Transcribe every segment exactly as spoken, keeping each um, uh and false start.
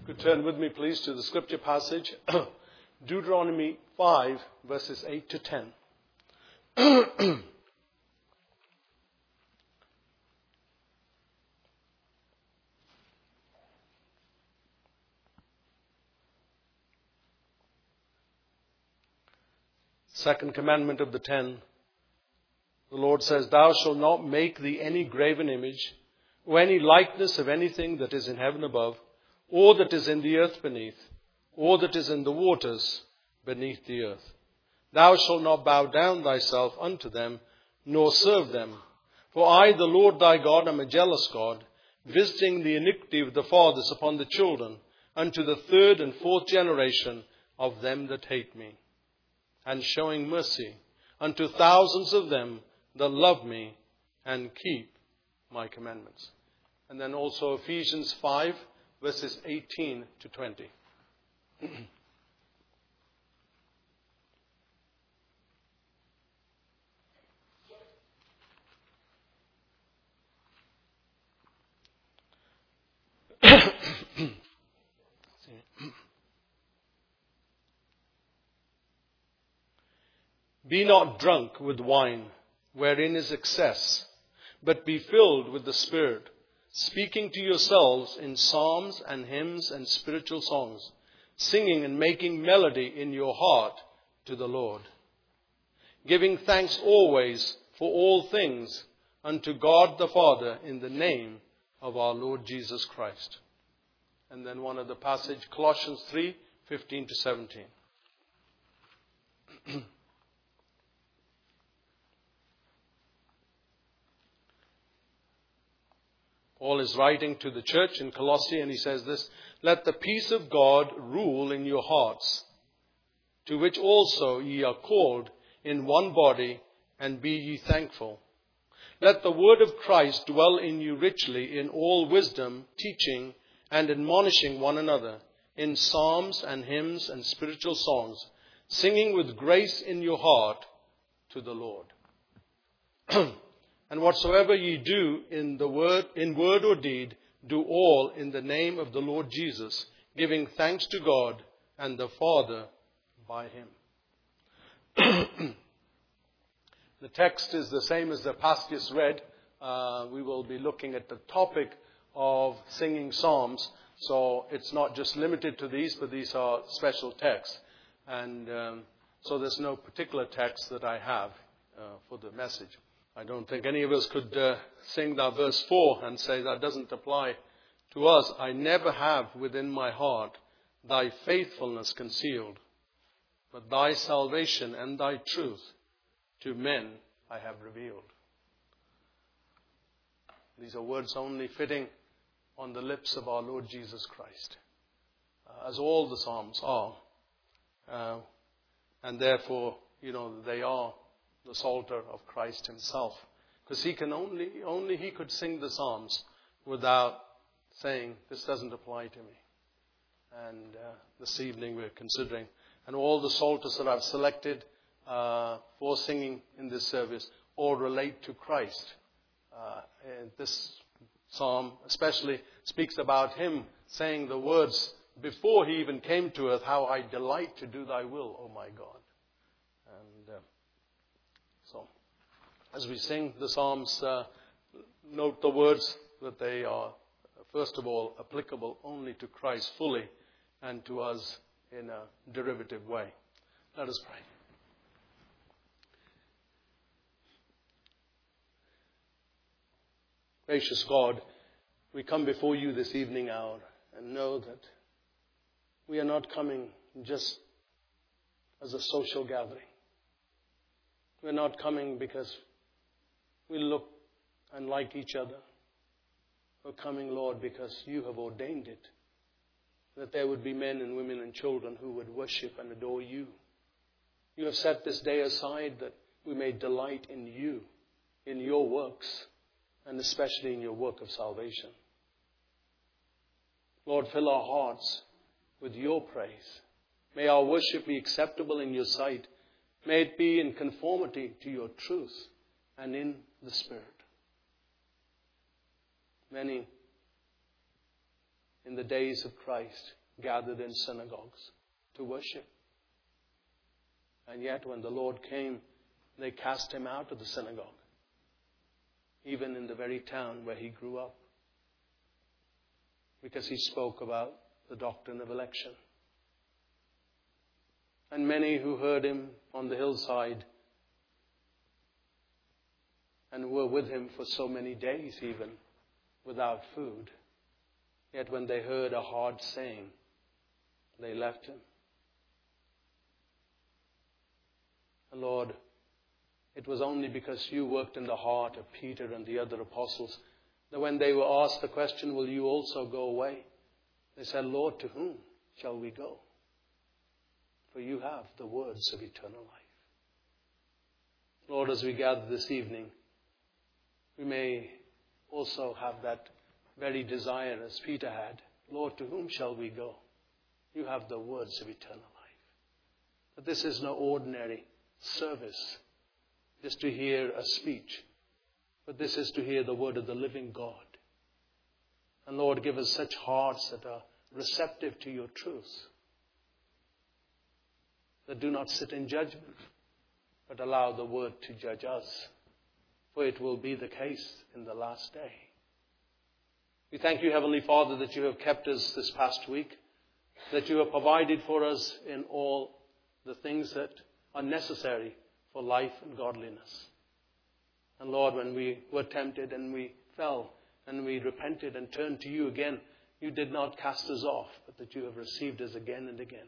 Could turn with me, please, to the scripture passage, Deuteronomy five, verses eight to ten. Second commandment of the ten. The Lord says, "Thou shalt not make thee any graven image, or any likeness of anything that is in heaven above, or that is in the earth beneath, or that is in the waters beneath the earth. Thou shalt not bow down thyself unto them, nor serve them. For I, the Lord thy God, am a jealous God, visiting the iniquity of the fathers upon the children, unto the third and fourth generation of them that hate me, and showing mercy unto thousands of them that love me and keep my commandments." And then also Ephesians five, verses eighteen to twenty. "Be not drunk with wine, wherein is excess, but be filled with the Spirit, speaking to yourselves in psalms and hymns and spiritual songs, singing and making melody in your heart to the Lord, giving thanks always for all things unto God the Father in the name of our Lord Jesus Christ." And then one other passage, Colossians three, fifteen to seventeen. Paul is writing to the church in Colossae, and he says this: "Let the peace of God rule in your hearts, to which also ye are called in one body, and be ye thankful. Let the word of Christ dwell in you richly in all wisdom, teaching and admonishing one another in psalms and hymns and spiritual songs, singing with grace in your heart to the Lord. And whatsoever ye do in the word, in word or deed, do all in the name of the Lord Jesus, giving thanks to God and the Father by him." The text is the same as the passage read. Uh, we will be looking at the topic of singing psalms. So it's not just limited to these, but these are special texts. And um, so there's no particular text that I have uh, for the message. I don't think any of us could uh, sing that verse four and say that doesn't apply to us. "I never have within my heart thy faithfulness concealed, but thy salvation and thy truth to men I have revealed." These are words only fitting on the lips of our Lord Jesus Christ, uh, as all the Psalms are. Uh, and therefore, you know, they are the Psalter of Christ himself. Because he can only, only he could sing the Psalms without saying, "This doesn't apply to me." And uh, this evening we're considering, and all the Psalters that I've selected uh, for singing in this service all relate to Christ. Uh, and this psalm especially speaks about him saying the words before he even came to earth, "How I delight to do thy will, O my God." And uh, so, as we sing the psalms, uh, note the words that they are, first of all, applicable only to Christ fully and to us in a derivative way. Let us pray. Gracious God, we come before you this evening hour and know that we are not coming just as a social gathering. We're not coming because we look and like each other. We're coming, Lord, because you have ordained it, that there would be men and women and children who would worship and adore you. You have set this day aside that we may delight in you, in your works, and especially in your work of salvation. Lord, fill our hearts with your praise. May our worship be acceptable in your sight. May it be in conformity to your truth and in the Spirit. Many in the days of Christ gathered in synagogues to worship. And yet when the Lord came, they cast him out of the synagogue, even in the very town where he grew up, because he spoke about the doctrine of election. And many who heard him on the hillside and were with him for so many days even without food, yet when they heard a hard saying, they left him. And Lord, it was only because you worked in the heart of Peter and the other apostles that when they were asked the question, will you also go away? They said, Lord, to whom shall we go? For you have the words of eternal life. Lord, as we gather this evening, we may also have that very desire as Peter had. Lord, to whom shall we go? You have the words of eternal life. But this is no ordinary service, just to hear a speech. But this is to hear the word of the living God. And Lord, give us such hearts that are receptive to your truth, that do not sit in judgment, but allow the word to judge us. For it will be the case in the last day. We thank you, Heavenly Father, that you have kept us this past week, that you have provided for us in all the things that are necessary for life and godliness. And Lord, when we were tempted and we fell and we repented and turned to you again, you did not cast us off, but that you have received us again and again.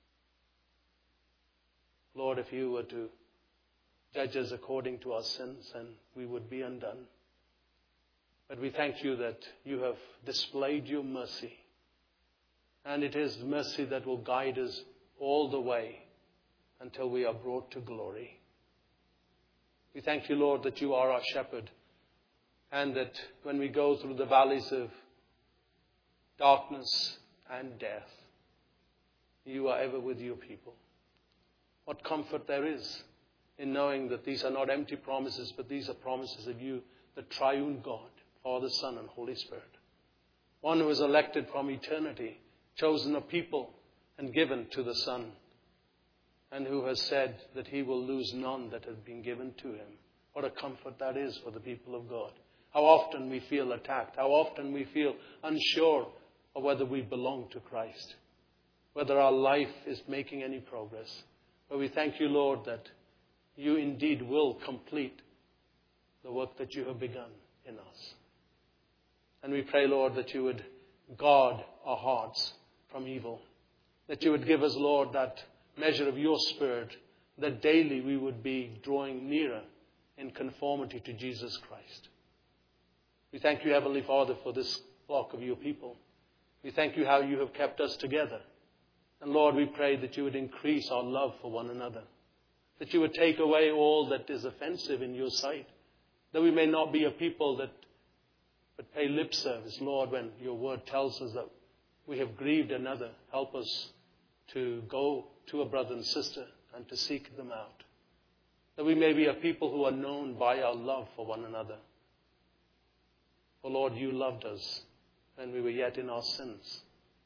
Lord, if you were to judge us according to our sins, then we would be undone. But we thank you that you have displayed your mercy. And it is mercy that will guide us all the way until we are brought to glory. We thank you, Lord, that you are our shepherd, and that when we go through the valleys of darkness and death, you are ever with your people. What comfort there is in knowing that these are not empty promises, but these are promises of you, the triune God, Father, Son, and Holy Spirit. One who is elected from eternity, chosen a people, and given to the Son, and who has said that he will lose none that have been given to him. What a comfort that is for the people of God. How often we feel attacked, how often we feel unsure of whether we belong to Christ, whether our life is making any progress. But we thank you, Lord, that you indeed will complete the work that you have begun in us. And we pray, Lord, that you would guard our hearts from evil, that you would give us, Lord, that measure of your Spirit, that daily we would be drawing nearer in conformity to Jesus Christ. We thank you, Heavenly Father, for this flock of your people. We thank you how you have kept us together. And Lord, we pray that you would increase our love for one another, that you would take away all that is offensive in your sight, that we may not be a people that but pay lip service, Lord, when your word tells us that we have grieved another. Help us to go to a brother and sister and to seek them out, that we may be a people who are known by our love for one another. For Lord, you loved us when we were yet in our sins.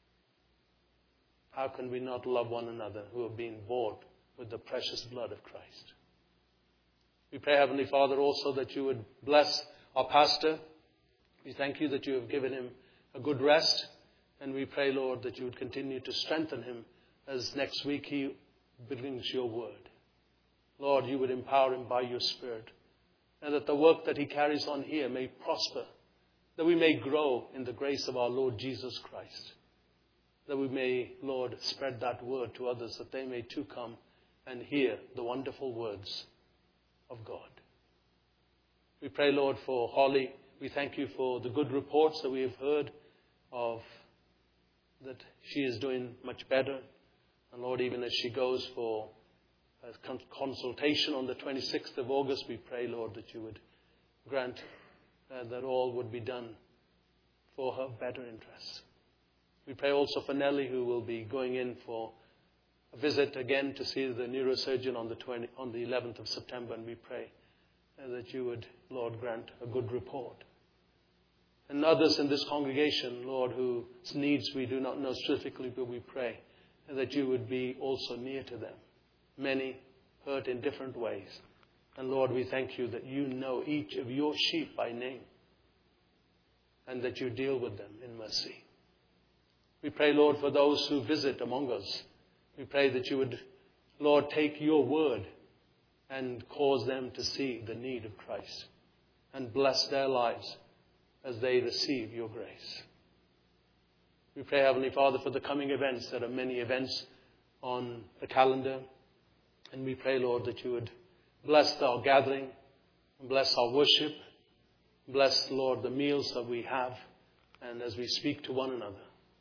How can we not love one another who have been bought with the precious blood of Christ? We pray, Heavenly Father, also that you would bless our pastor. We thank you that you have given him a good rest. And we pray, Lord, that you would continue to strengthen him as next week he brings your word. Lord, you would empower him by your Spirit, and that the work that he carries on here may prosper, that we may grow in the grace of our Lord Jesus Christ, that we may, Lord, spread that word to others, that they may too come and hear the wonderful words of God. We pray, Lord, for Holly. We thank you for the good reports that we have heard of, that she is doing much better. And Lord, even as she goes for a consultation on the twenty-sixth of August, we pray, Lord, that you would grant uh, that all would be done for her better interests. We pray also for Nellie, who will be going in for a visit again to see the neurosurgeon on the twenty, on the eleventh of September. And we pray uh, that you would, Lord, grant a good report. And others in this congregation, Lord, whose needs we do not know specifically, but we pray that you would be also near to them. Many hurt in different ways. And Lord, we thank you that you know each of your sheep by name and that you deal with them in mercy. We pray, Lord, for those who visit among us. We pray that you would, Lord, take your word and cause them to see the need of Christ and bless their lives as they receive your grace. We pray, Heavenly Father, for the coming events. There are many events on the calendar. And we pray, Lord, that you would bless our gathering, bless our worship, bless, Lord, the meals that we have, and as we speak to one another.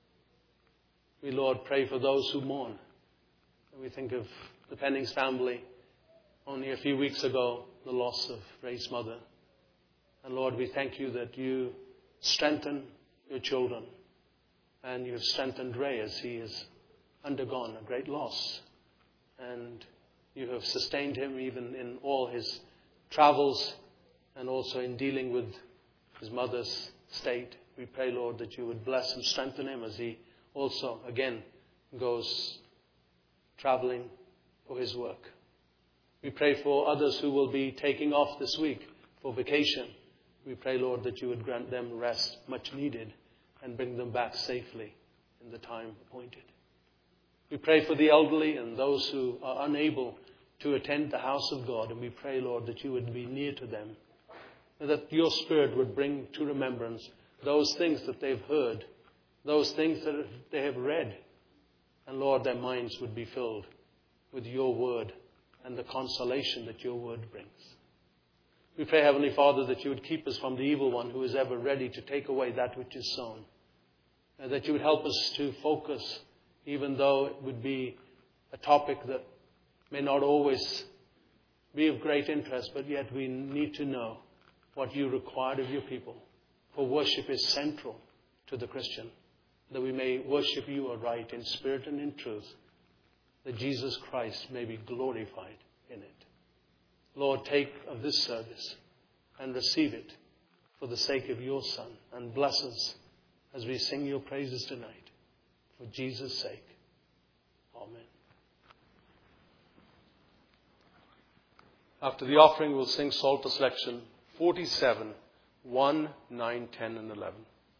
We, Lord, pray for those who mourn. We think of the Pennings family only a few weeks ago, the loss of Ray's mother. And Lord, we thank you that you strengthen your children. And you have strengthened Ray as he has undergone a great loss. And you have sustained him even in all his travels and also in dealing with his mother's state. We pray, Lord, that you would bless and strengthen him as he also, again, goes traveling for his work. We pray for others who will be taking off this week for vacation. We pray, Lord, that you would grant them rest much needed and bring them back safely in the time appointed. We pray for the elderly and those who are unable to attend the house of God. And we pray, Lord, that you would be near to them. And that your Spirit would bring to remembrance those things that they've heard, those things that they have read. And Lord, their minds would be filled with your word and the consolation that your word brings. We pray, Heavenly Father, that you would keep us from the evil one who is ever ready to take away that which is sown. And that you would help us to focus, even though it would be a topic that may not always be of great interest, but yet we need to know what you require of your people. For worship is central to the Christian, that we may worship you aright in spirit and in truth, that Jesus Christ may be glorified in it. Lord, take of this service and receive it for the sake of your Son, and bless us as we sing your praises tonight. For Jesus' sake. Amen. After the offering, we'll sing Psalter selection forty-seven, one, nine, ten, and eleven.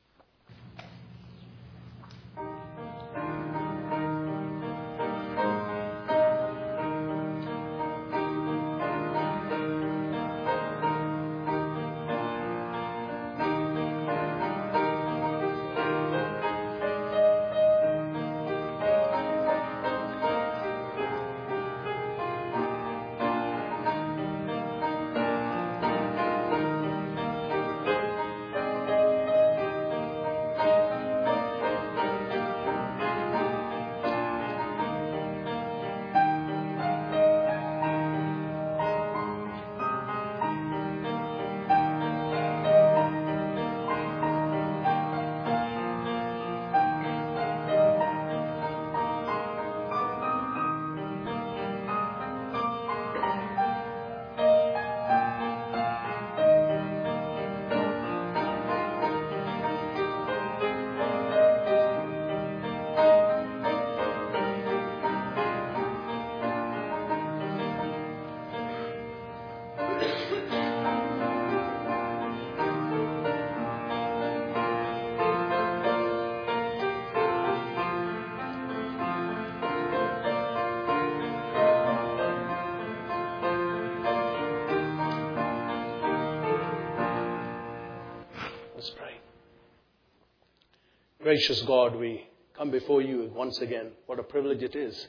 Gracious God, we come before you once again. What a privilege it is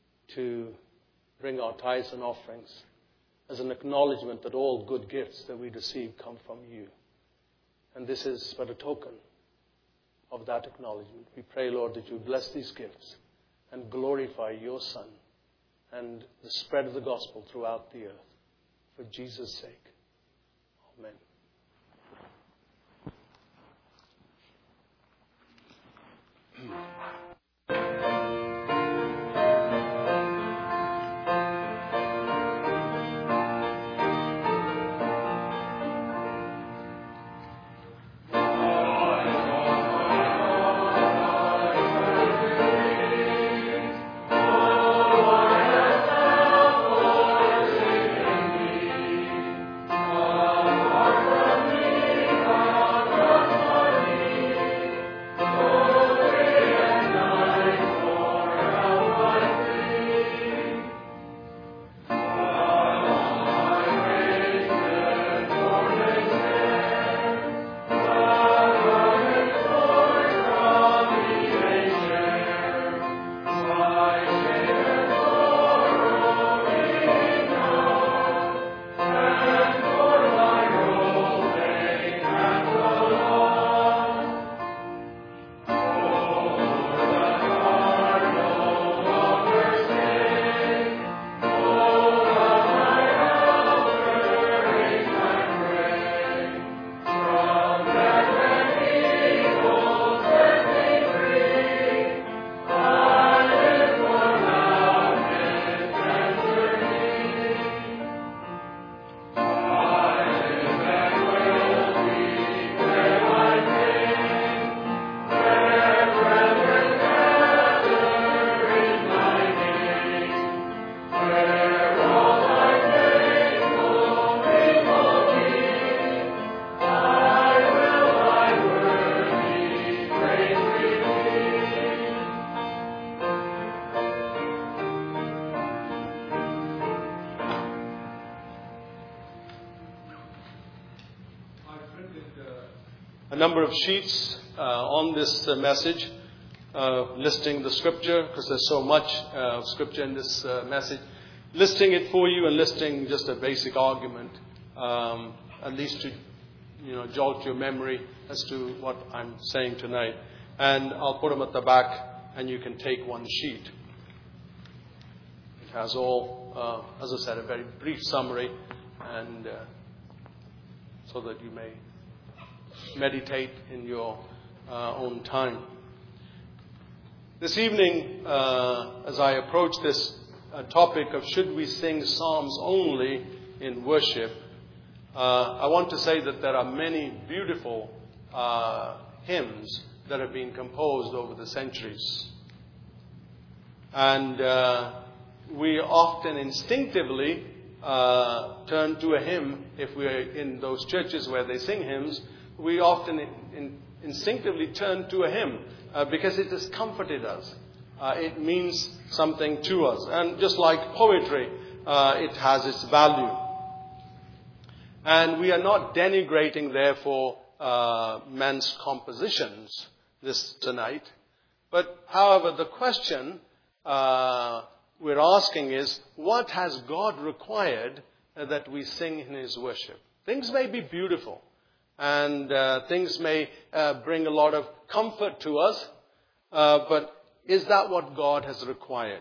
to bring our tithes and offerings as an acknowledgement that all good gifts that we receive come from you. And this is but a token of that acknowledgement. We pray, Lord, that you bless these gifts and glorify your Son and the spread of the gospel throughout the earth. For Jesus' sake. Amen. Amen. number of sheets uh, on this uh, message, uh, listing the scripture, because there's so much uh, scripture in this uh, message, listing it for you and listing just a basic argument, um, at least to you know jolt your memory as to what I'm saying tonight. And I'll put them at the back, and you can take one sheet. It has all, uh, as I said, a very brief summary, and uh, so that you may meditate in your uh, own time. This evening, uh, as I approach this uh, topic of should we sing psalms only in worship, uh, I want to say that there are many beautiful uh, hymns that have been composed over the centuries. And uh, we often instinctively uh, turn to a hymn. If we're in those churches where they sing hymns, we often in, in, instinctively turn to a hymn uh, because it has comforted us. Uh, it means something to us. And just like poetry, uh, it has its value. And we are not denigrating, therefore, uh, men's compositions this tonight. But, however, the question uh, we're asking is, what has God required uh, that we sing in His worship? Things may be beautiful, and uh, things may uh, bring a lot of comfort to us, uh, but is that what God has required?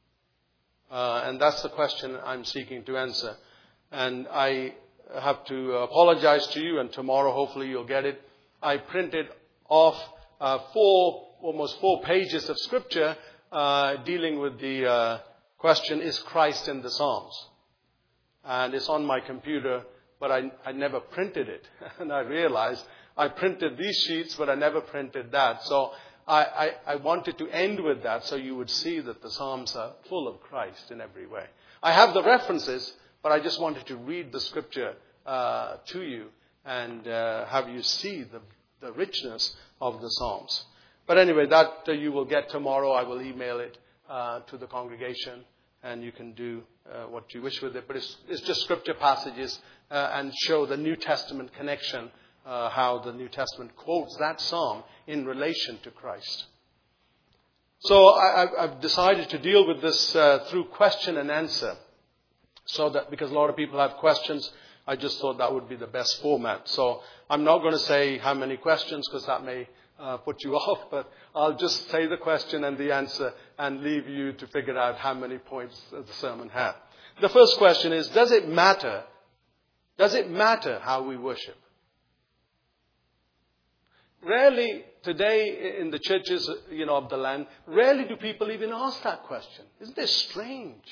Uh, and that's the question I'm seeking to answer. And I have to apologize to you, and tomorrow hopefully you'll get it. I printed off uh, four, almost four pages of scripture uh, dealing with the uh, question, is Christ in the Psalms? And it's on my computer, but I, I never printed it. And I realized I printed these sheets, but I never printed that. So I, I, I wanted to end with that so you would see that the Psalms are full of Christ in every way. I have the references, but I just wanted to read the scripture uh, to you and uh, have you see the, the richness of the Psalms. But anyway, that uh, you will get tomorrow. I will email it uh, to the congregation, and you can do uh, what you wish with it. But it's, it's just scripture passages uh, and show the New Testament connection, uh, how the New Testament quotes that psalm in relation to Christ. So I, I've decided to deal with this uh, through question and answer. So that, because a lot of people have questions, I just thought that would be the best format. So I'm not going to say how many questions, because that may uh, put you off, but I'll just say the question and the answer and leave you to figure out how many points the sermon had. The first question is, does it matter? Does it matter how we worship? Rarely today in the churches, you know, of the land, rarely do people even ask that question. Isn't this strange?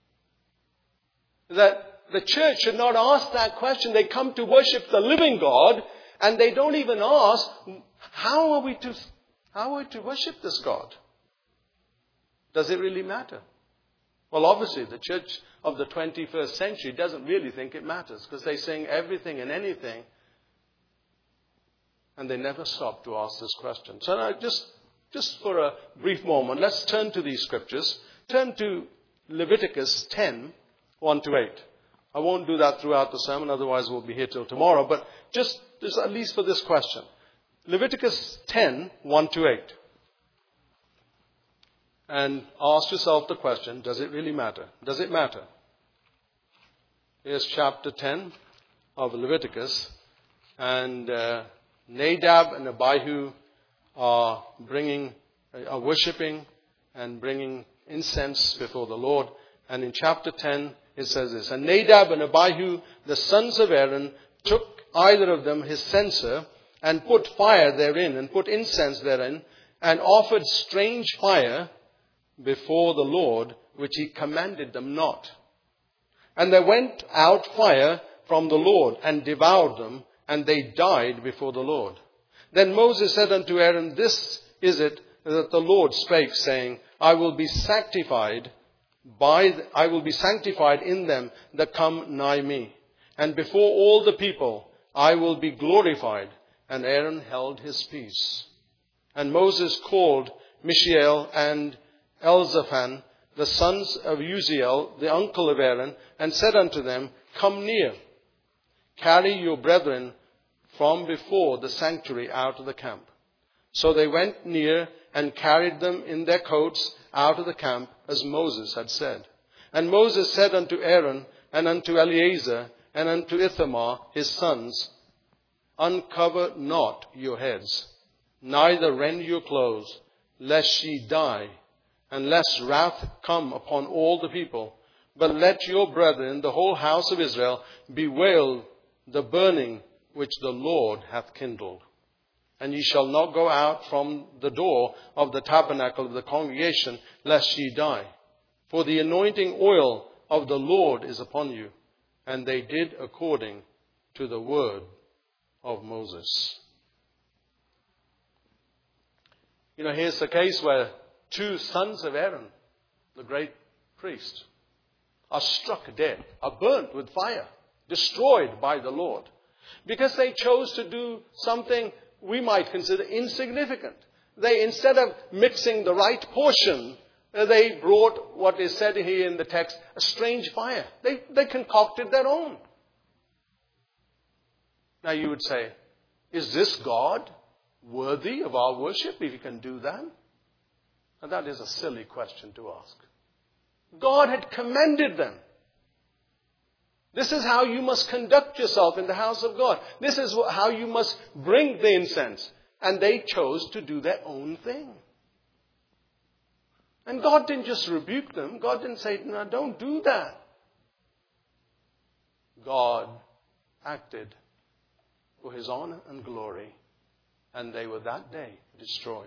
That the church should not ask that question. They come to worship the living God, and they don't even ask, how are we to, how are we to worship this God? Does it really matter? Well, obviously, the church of the twenty-first century doesn't really think it matters, because they sing everything and anything, and they never stop to ask this question. So now, just, just for a brief moment, let's turn to these scriptures. Turn to Leviticus ten, one to eight. I won't do that throughout the sermon, otherwise we'll be here till tomorrow. But just, just at least for this question. Leviticus ten, one to eight. And ask yourself the question, does it really matter? Does it matter? Here's chapter ten of Leviticus. And uh, Nadab and Abihu are bringing, are worshipping and bringing incense before the Lord. And in chapter ten, it says this, and Nadab and Abihu, the sons of Aaron, took either of them his censer and put fire therein and put incense therein and offered strange fire before the Lord, which he commanded them not. And there went out fire from the Lord and devoured them, and they died before the Lord. Then Moses said unto Aaron, this is it that the Lord spake, saying, I will be sanctified By the, I will be sanctified in them that come nigh me. And before all the people I will be glorified. And Aaron held his peace. And Moses called Mishael and Elzaphan, the sons of Uziel, the uncle of Aaron, and said unto them, come near, carry your brethren from before the sanctuary out of the camp. So they went near and carried them in their coats out of the camp, as Moses had said. And Moses said unto Aaron and unto Eleazar and unto Ithamar his sons, Uncover not your heads, neither rend your clothes, lest ye die, and lest wrath come upon all the people. But let your brethren, the whole house of Israel, bewail the burning which the Lord hath kindled. And ye shall not go out from the door of the tabernacle of the congregation, lest ye die. For the anointing oil of the Lord is upon you. And they did according to the word of Moses. You know, here's the case where two sons of Aaron, the great priest, are struck dead, are burnt with fire, destroyed by the Lord, because they chose to do something we might consider insignificant. They, instead of mixing the right portion, they brought what is said here in the text, a strange fire. They, they concocted their own. Now you would say, is this God worthy of our worship if he can do that? And that is a silly question to ask. God had commended them. This is how you must conduct yourself in the house of God. This is how you must bring the incense. And they chose to do their own thing. And God didn't just rebuke them. God didn't say, no, don't do that. God acted for his honor and glory. And they were that day destroyed.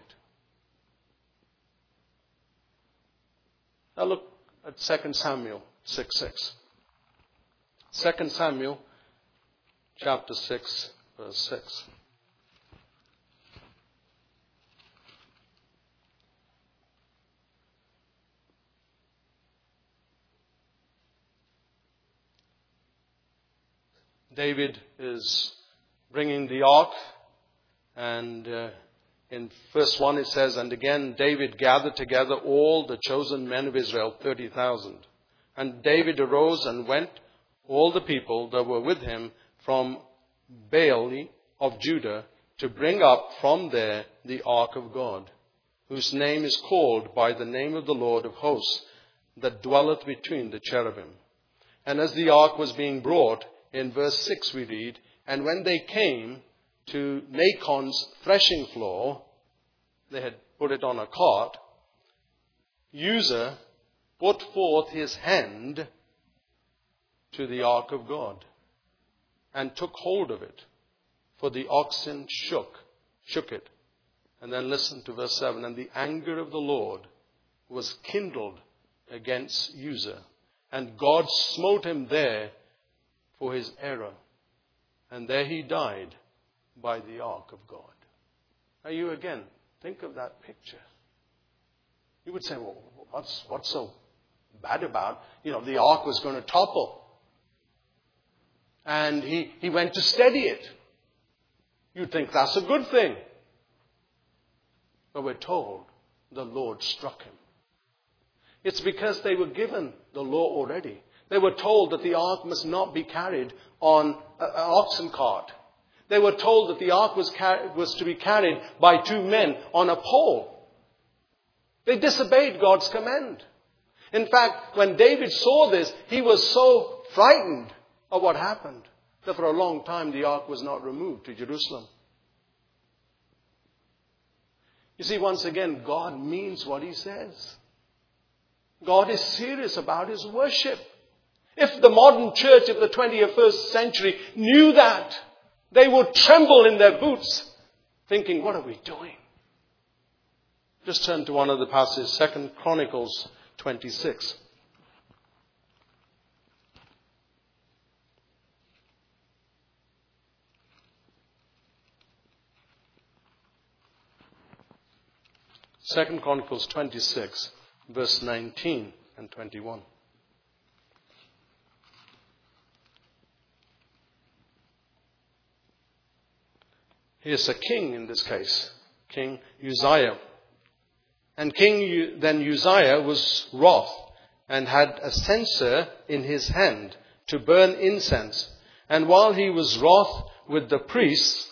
Now look at Second Samuel six six. Second Samuel chapter six, verse six. David is bringing the ark, and uh, in verse one it says, And again David gathered together all the chosen men of Israel, thirty thousand. And David arose and went, all the people that were with him, from Baale of Judah, to bring up from there the ark of God, whose name is called by the name of the Lord of hosts, that dwelleth between the cherubim. And as the ark was being brought, in verse six we read, And when they came to Nachon's threshing floor, they had put it on a cart, Uzzah put forth his hand to the ark of God, and took hold of it, for the oxen shook, shook it. And then listen to verse seven. And the anger of the Lord was kindled against Uzzah, and God smote him there for his error. And there he died by the ark of God. Now you again, think of that picture. You would say, well, what's, what's so bad about, you know, the ark was going to topple. And he, he went to steady it. You'd think that's a good thing. But we're told the Lord struck him. It's because they were given the law already. They were told that the ark must not be carried on an oxen cart. They were told that the ark was, car- was to be carried by two men on a pole. They disobeyed God's command. In fact, when David saw this, he was so frightened of what happened that for a long time the ark was not removed to Jerusalem. You see, once again, God means what he says. God is serious about his worship. If the modern church of the twenty-first century knew that, they would tremble in their boots, thinking, what are we doing? Just turn to one of the passages, Second Chronicles twenty-six. Second Chronicles twenty-six, verse nineteen and twenty-one. Here's a king in this case, King Uzziah. And King then Uzziah was wroth and had a censer in his hand to burn incense. And while he was wroth with the priests,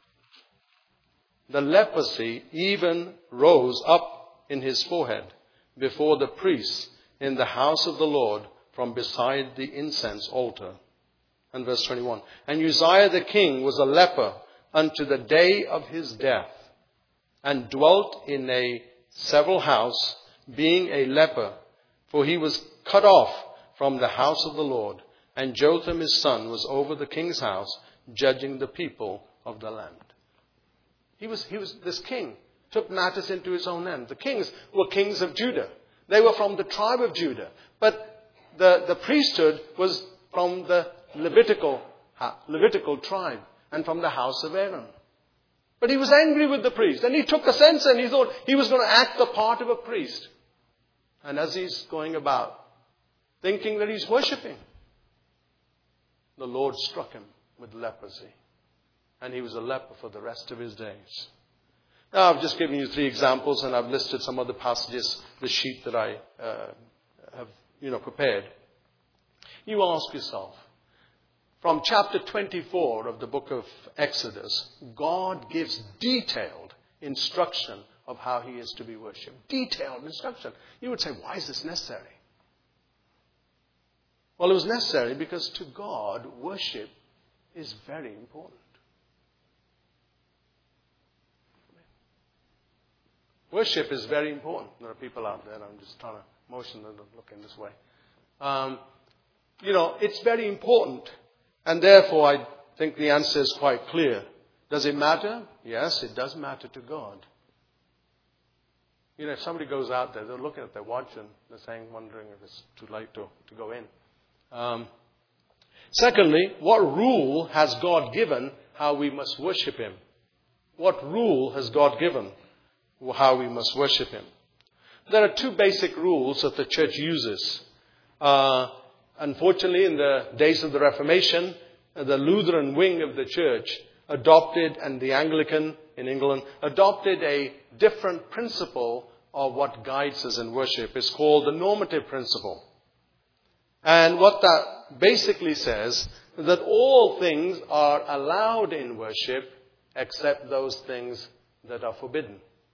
the leprosy even rose up in his forehead before the priests in the house of the Lord from beside the incense altar. And verse twenty-one, and Uzziah the king was a leper unto the day of his death, and dwelt in a several house, being a leper, for he was cut off from the house of the Lord. And Jotham his son was over the king's house, judging the people of the land. He was, he was, this king took matters into his own hand. The kings were kings of Judah. They were from the tribe of Judah. But the, the priesthood was from the Levitical, Levitical tribe and from the house of Aaron. But he was angry with the priest, and he took a sense and he thought he was going to act the part of a priest. And as he's going about, thinking that he's worshipping, the Lord struck him with leprosy. And he was a leper for the rest of his days. Now, I've just given you three examples, and I've listed some other passages, the sheet that I uh, have, you know, prepared. You ask yourself, from chapter twenty-four of the book of Exodus, God gives detailed instruction of how he is to be worshipped. Detailed instruction. You would say, why is this necessary? Well, it was necessary because to God, worship is very important. Worship is very important. There are people out there, I'm just trying to motion them to look in this way. Um, you know, it's very important. And therefore, I think the answer is quite clear. Does it matter? Yes, it does matter to God. You know, if somebody goes out there, they're looking at their watch and they're saying, wondering if it's too late to, to go in. Um, secondly, what rule has God given how we must worship him? What rule has God given how we must worship him? There are two basic rules that the church uses. Uh, unfortunately, in the days of the Reformation, the Lutheran wing of the church adopted, and the Anglican in England, adopted a different principle of what guides us in worship. It's called the normative principle. And what that basically says is that all things are allowed in worship except those things that are forbidden.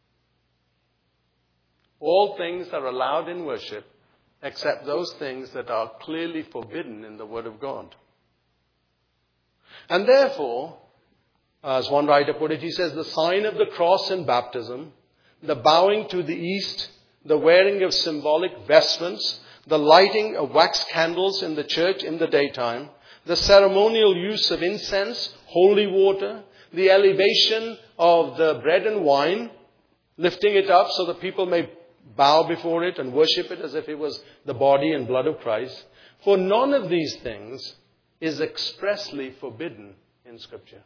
All things are allowed in worship except those things that are clearly forbidden in the Word of God. And therefore, as one writer put it, he says, the sign of the cross in baptism, the bowing to the east, the wearing of symbolic vestments, the lighting of wax candles in the church in the daytime, the ceremonial use of incense, holy water, the elevation of the bread and wine, lifting it up so that people may bow before it and worship it as if it was the body and blood of Christ. For none of these things is expressly forbidden in Scripture.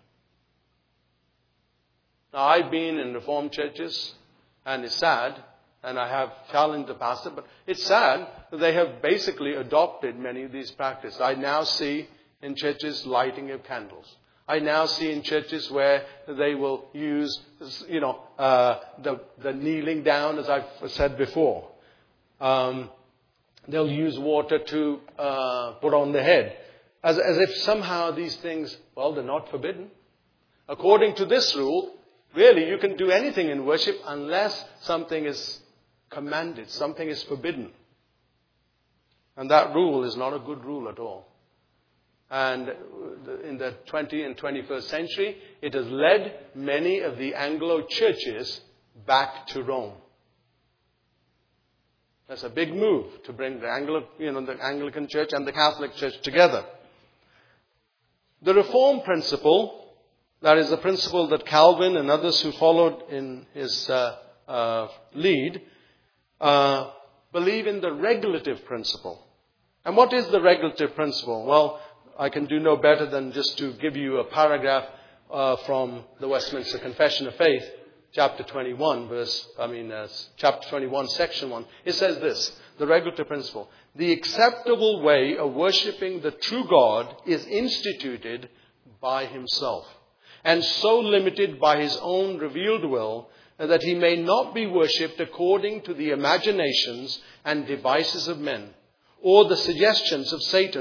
Now, I've been in Reformed churches, and it's sad, and I have challenged the pastor, but it's sad that they have basically adopted many of these practices. I now see in churches lighting of candles. I now see in churches where they will use, you know, uh, the, the kneeling down, as I've said before. Um, they'll use water to uh, put on the head. As, as if somehow these things, well, they're not forbidden. According to this rule, really, you can do anything in worship unless something is commanded, something is forbidden. And that rule is not a good rule at all. And in the twentieth and twenty-first century, it has led many of the Anglo churches back to Rome. That's a big move to bring the Anglo, you know, the Anglican Church and the Catholic Church together. The Reformed principle, that is the principle that Calvin and others who followed in his uh, uh, lead, uh, believe in the regulative principle. And what is the regulative principle? Well, I can do no better than just to give you a paragraph uh, from the Westminster Confession of Faith, chapter twenty-one, verse, I mean, uh, chapter twenty-one, section one. It says this, the regulative principle. The acceptable way of worshipping the true God is instituted by himself, and so limited by his own revealed will that he may not be worshipped according to the imaginations and devices of men, or the suggestions of Satan,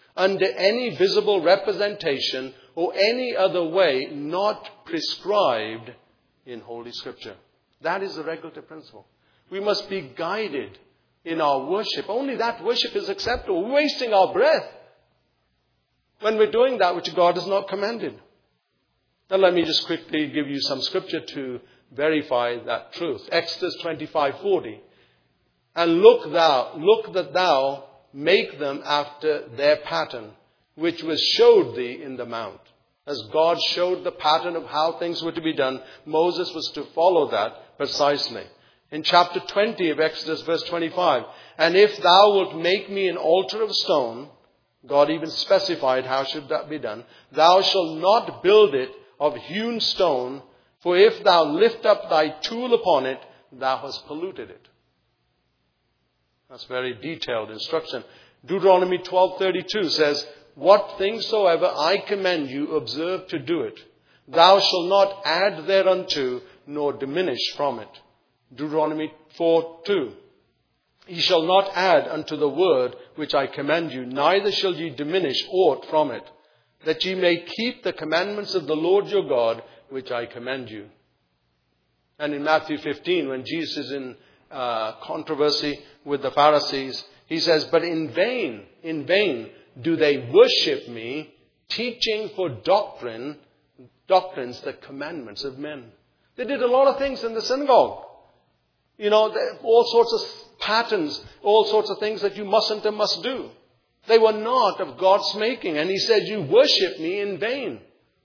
under any visible representation or any other way not prescribed in Holy Scripture. That is the regulative principle. We must be guided in our worship. Only that worship is acceptable. We're wasting our breath when we're doing that which God has not commanded. Now let me just quickly give you some scripture to verify that truth. Exodus twenty-five forty. And look thou, look that thou make them after their pattern, which was showed thee in the mount. As God showed the pattern of how things were to be done, Moses was to follow that precisely. In chapter twenty of Exodus, verse twenty-five, and if thou wilt make me an altar of stone, God even specified how should that be done, thou shalt not build it of hewn stone, for if thou lift up thy tool upon it, thou hast polluted it. That's very detailed instruction. Deuteronomy twelve thirty-two says, what things soever I command you, observe to do it. Thou shalt not add thereunto, nor diminish from it. Deuteronomy four two. Ye shall not add unto the word which I command you, neither shall ye diminish aught from it, that ye may keep the commandments of the Lord your God, which I command you. And in Matthew fifteen, when Jesus is in uh, controversy with the Pharisees, he says, but in vain, in vain do they worship me, teaching for doctrine, doctrines the commandments of men. They did a lot of things in the synagogue. You know, all sorts of patterns, all sorts of things that you mustn't and must do. They were not of God's making. And he said, you worship me in vain.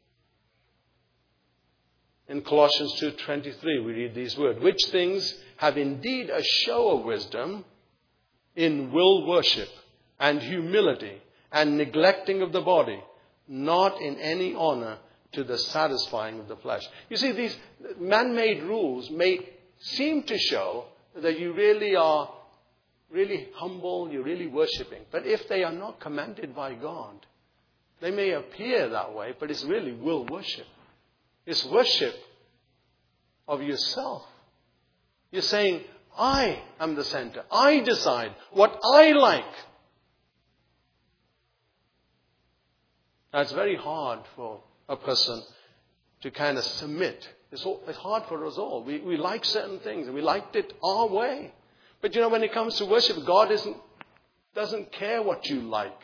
In Colossians two twenty-three, we read these words, which things have indeed a show of wisdom in will worship and humility and neglecting of the body, not in any honor to the satisfying of the flesh. You see, these man-made rules may seem to show that you really are really humble, you're really worshipping. But if they are not commanded by God, they may appear that way, but it's really will worship. It's worship of yourself. You're saying, I am the center. I decide what I like. Now, it's very hard for a person to kind of submit. It's, all, it's hard for us all. We, we like certain things and we liked it our way. But you know, when it comes to worship, God isn't, doesn't care what you like.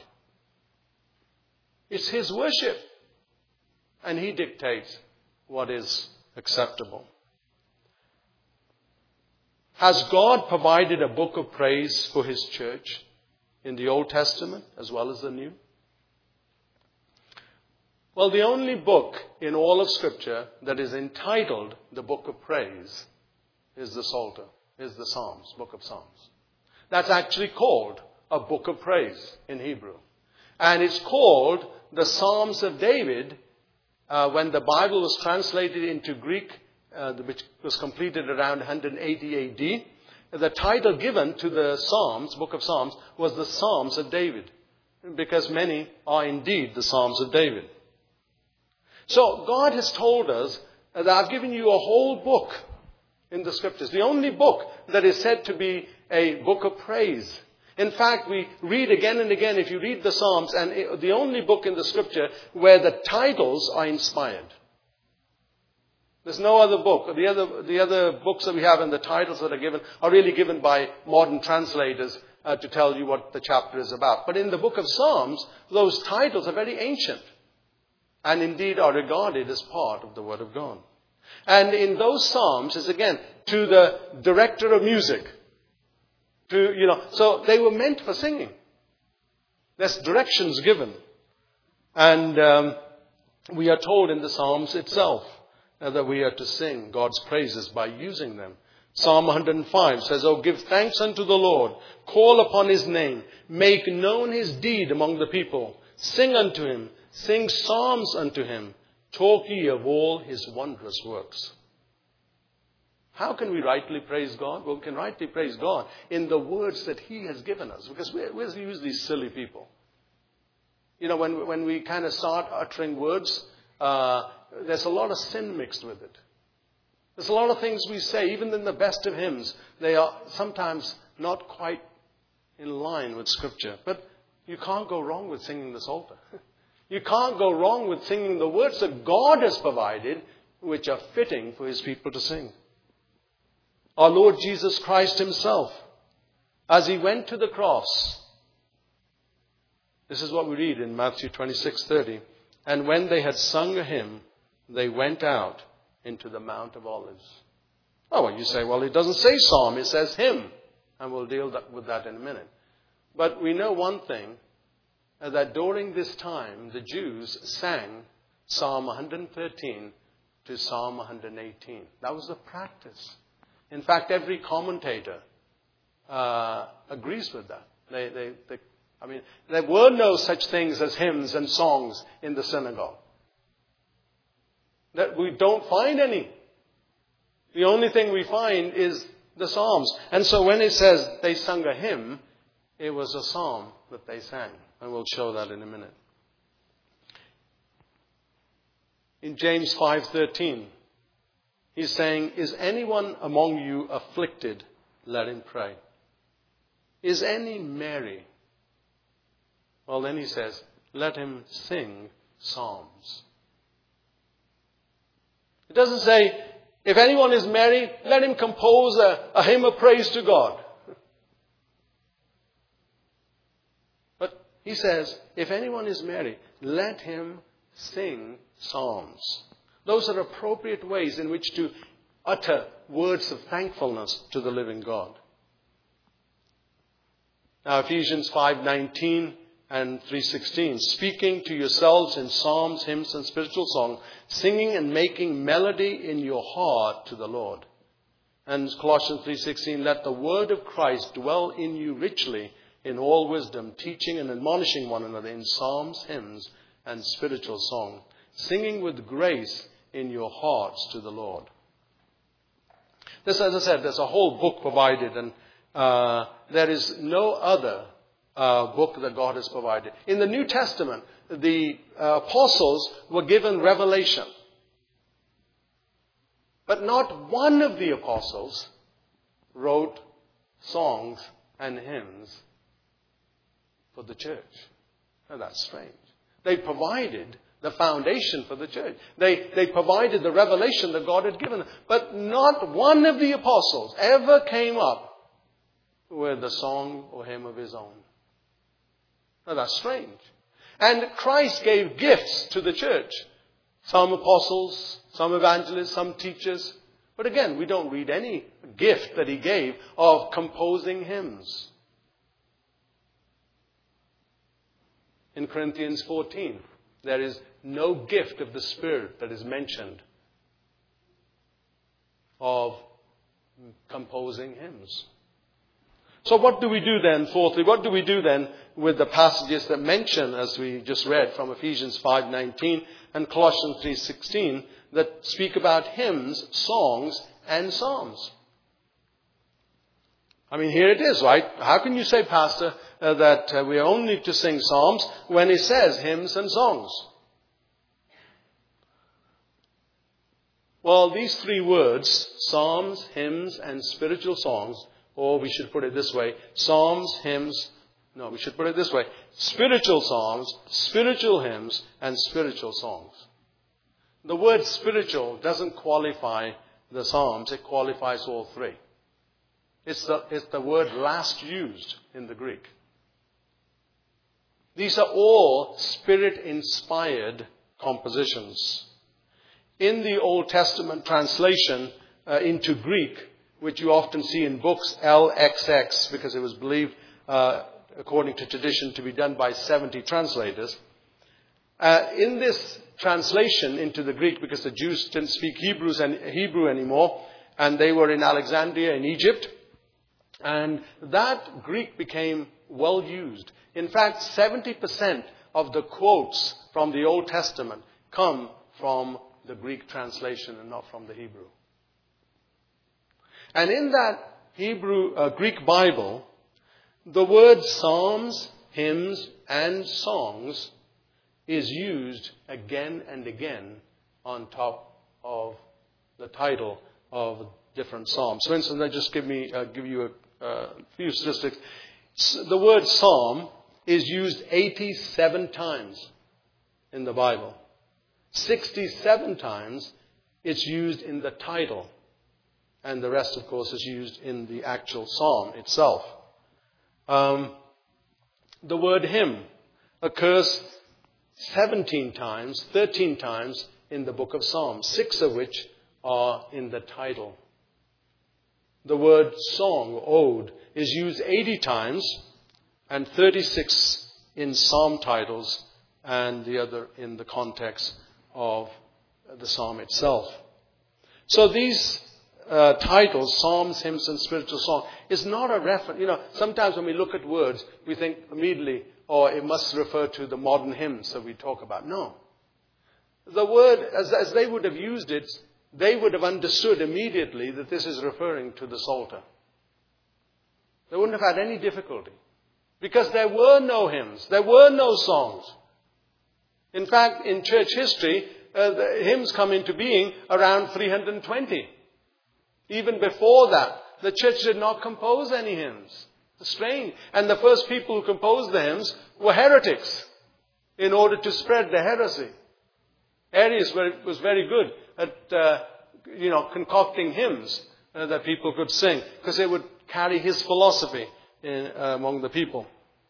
It's His worship. And He dictates what is acceptable. Has God provided a book of praise for His church in the Old Testament as well as the New? Well, the only book in all of Scripture that is entitled the Book of Praise is the Psalter, is the Psalms, Book of Psalms. That's actually called a Book of Praise in Hebrew. And it's called the Psalms of David uh, when the Bible was translated into Greek, uh, which was completed around one eighty A D. The title given to the Psalms, Book of Psalms, was the Psalms of David, because many are indeed the Psalms of David. So God has told us that I've given you a whole book in the Scriptures. The only book that is said to be a book of praise. In fact, we read again and again, if you read the Psalms, and the only book in the Scripture where the titles are inspired. There's no other book. The other, the other books that we have and the titles that are given are really given by modern translators uh, to tell you what the chapter is about. But in the book of Psalms, those titles are very ancient. And indeed are regarded as part of the Word of God. And in those Psalms is again to the director of music. To, you know, so they were meant for singing. There's directions given. And um, we are told in the Psalms itself uh, that we are to sing God's praises by using them. Psalm one hundred five says, oh, give thanks unto the Lord. Call upon His name. Make known His deed among the people. Sing unto Him. Sing psalms unto Him. Talk ye of all His wondrous works. How can we rightly praise God? Well, we can rightly praise God in the words that He has given us. Because we're, we're usually silly people. You know, when, when we kind of start uttering words, uh, there's a lot of sin mixed with it. There's a lot of things we say, even in the best of hymns, they are sometimes not quite in line with Scripture. But you can't go wrong with singing the Psalter. You can't go wrong with singing the words that God has provided, which are fitting for his people to sing. Our Lord Jesus Christ himself, as he went to the cross, this is what we read in Matthew twenty-six thirty. And when they had sung a hymn, they went out into the Mount of Olives. Oh, well, you say, well, it doesn't say psalm, it says hymn. And we'll deal with that in a minute. But we know one thing, that during this time, the Jews sang Psalm one thirteen to Psalm one eighteen. That was the practice. In fact, every commentator uh, agrees with that. They, they, they, I mean, there were no such things as hymns and songs in the synagogue. That we don't find any. The only thing we find is the Psalms. And so when it says they sung a hymn, it was a psalm that they sang. And we'll show that in a minute. In James five thirteen, he's saying, is anyone among you afflicted? Let him pray. Is any merry? Well, then he says, let him sing psalms. It doesn't say, if anyone is merry, let him compose a, a hymn of praise to God. But he says, if anyone is merry, let him sing psalms. Those are appropriate ways in which to utter words of thankfulness to the living God. Now, Ephesians five nineteen and three sixteen, speaking to yourselves in psalms, hymns, and spiritual song, singing and making melody in your heart to the Lord. And Colossians three sixteen, let the word of Christ dwell in you richly in all wisdom, teaching and admonishing one another in psalms, hymns, and spiritual song, singing with grace in your hearts to the Lord. This, as I said, there's a whole book provided, and uh, there is no other uh, book that God has provided. In the New Testament, the uh, apostles were given revelation. But not one of the apostles wrote songs and hymns for the church. Now that's strange. They provided the foundation for the church. They, they provided the revelation that God had given them. But not one of the apostles ever came up with a song or hymn of his own. Now that's strange. And Christ gave gifts to the church. Some apostles, some evangelists, some teachers. But again, we don't read any gift that he gave of composing hymns. In Corinthians fourteen, there is no gift of the Spirit that is mentioned of composing hymns. So what do we do then, fourthly? What do we do then with the passages that mention, as we just read from Ephesians five nineteen and Colossians three sixteen, that speak about hymns, songs, and psalms? I mean, here it is, right? How can you say, Pastor, uh, that uh, we are only to sing psalms when it says hymns and songs? Well, these three words, psalms, hymns, and spiritual songs, or we should put it this way, psalms, hymns, no, we should put it this way, spiritual psalms, spiritual hymns, and spiritual songs. The word spiritual doesn't qualify the psalms, it qualifies all three. It's the, it's the word last used in the Greek. These are all Spirit-inspired compositions. In the Old Testament translation uh, into Greek, which you often see in books L X X, because it was believed, uh, according to tradition, to be done by seventy translators. Uh, in this translation into the Greek, because the Jews didn't speak Hebrews and Hebrew anymore, and they were in Alexandria in Egypt, and that Greek became well used. In fact, seventy percent of the quotes from the Old Testament come from the Greek translation and not from the Hebrew. And in that Hebrew, uh, Greek Bible, the word psalms, hymns, and songs is used again and again on top of the title of different psalms. For instance, I just give me uh, give you a uh, few statistics. The word psalm is used eighty-seven times in the Bible. sixty-seven times it's used in the title. And the rest, of course, is used in the actual psalm itself. Um, the word hymn occurs seventeen times, thirteen times in the book of Psalms, six of which are in the title. The word song, ode, is used eighty times and thirty-six in psalm titles and the other in the context of the psalm itself. So these uh, titles, psalms, hymns, and spiritual song, is not a reference. You know, sometimes when we look at words, we think immediately, oh, it must refer to the modern hymns that we talk about. No. The word, as, as they would have used it, they would have understood immediately that this is referring to the Psalter. They wouldn't have had any difficulty. Because there were no hymns. There were no songs. In fact, in church history, uh, the hymns come into being around three hundred twenty. Even before that, the church did not compose any hymns. It's strange. And the first people who composed the hymns were heretics in order to spread the heresy. Arius was very good at, uh, you know, concocting hymns uh, that people could sing, because they would carry his philosophy in, uh, among the people.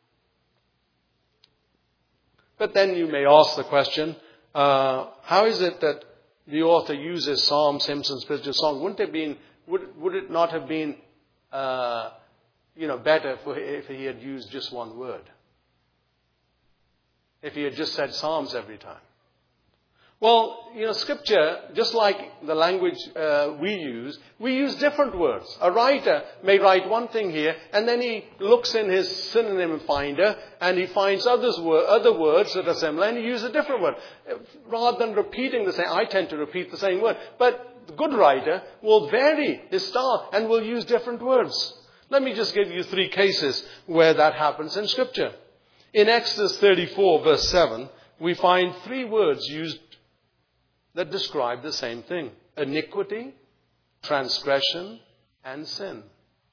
But then you may ask the question, uh, how is it that the author uses psalms, hymns, and spiritual song? Wouldn't it been, would, would it not have been, uh, you know, better for, if he had used just one word? If he had just said psalms every time? Well, you know, Scripture, just like the language uh, we use, we use different words. A writer may write one thing here, and then he looks in his synonym finder, and he finds others wor- other words that are similar, and he uses a different word. Rather than repeating the same, I tend to repeat the same word. But the good writer will vary his style and will use different words. Let me just give you three cases where that happens in Scripture. In Exodus thirty-four, verse seven, we find three words used that describe the same thing: iniquity, transgression, and sin.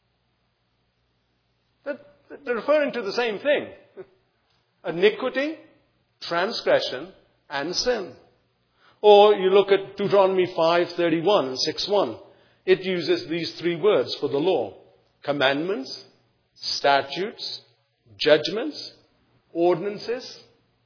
That, they're referring to the same thing. Iniquity, transgression, and sin. Or you look at Deuteronomy five thirty-one and six one. It uses these three words for the law: commandments, statutes, judgments, ordinances.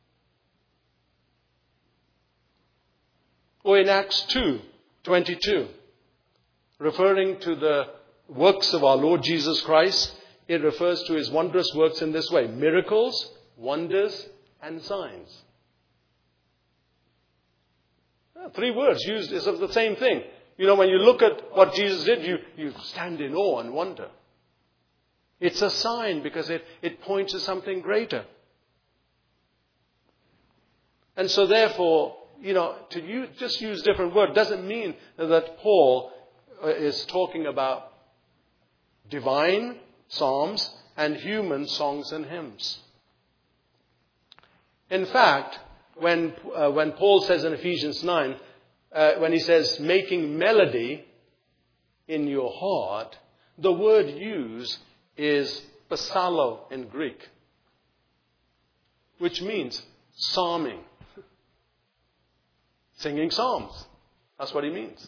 Or in Acts two twenty-two, referring to the works of our Lord Jesus Christ, it refers to his wondrous works in this way: miracles, wonders, and signs. Three words used is of the same thing. You know, when you look at what Jesus did, you, you stand in awe and wonder. It's a sign because it, it points to something greater. And so therefore, you know, to use, just use different words doesn't mean that Paul is talking about divine psalms and human songs and hymns. In fact, when uh, when Paul says in Ephesians nine, uh, when he says making melody in your heart, the word used is psallo in Greek, which means psalming. Singing psalms. That's what he means.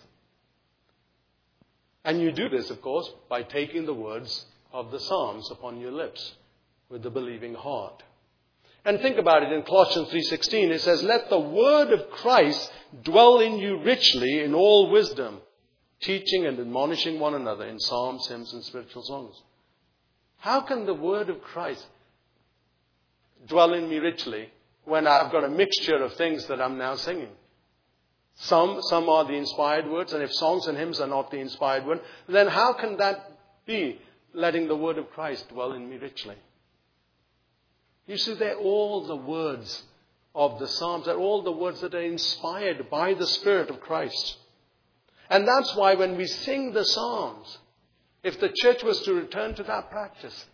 And you do this, of course, by taking the words of the psalms upon your lips with the believing heart. And think about it in Colossians three sixteen. It says, let the word of Christ dwell in you richly in all wisdom, teaching and admonishing one another in psalms, hymns, and spiritual songs. How can the word of Christ dwell in me richly when I've got a mixture of things that I'm now singing? Some, some are the inspired words, and if songs and hymns are not the inspired word, then how can that be letting the word of Christ dwell in me richly? You see, they're all the words of the Psalms. They're all the words that are inspired by the Spirit of Christ. And that's why when we sing the Psalms, if the church was to return to that practice,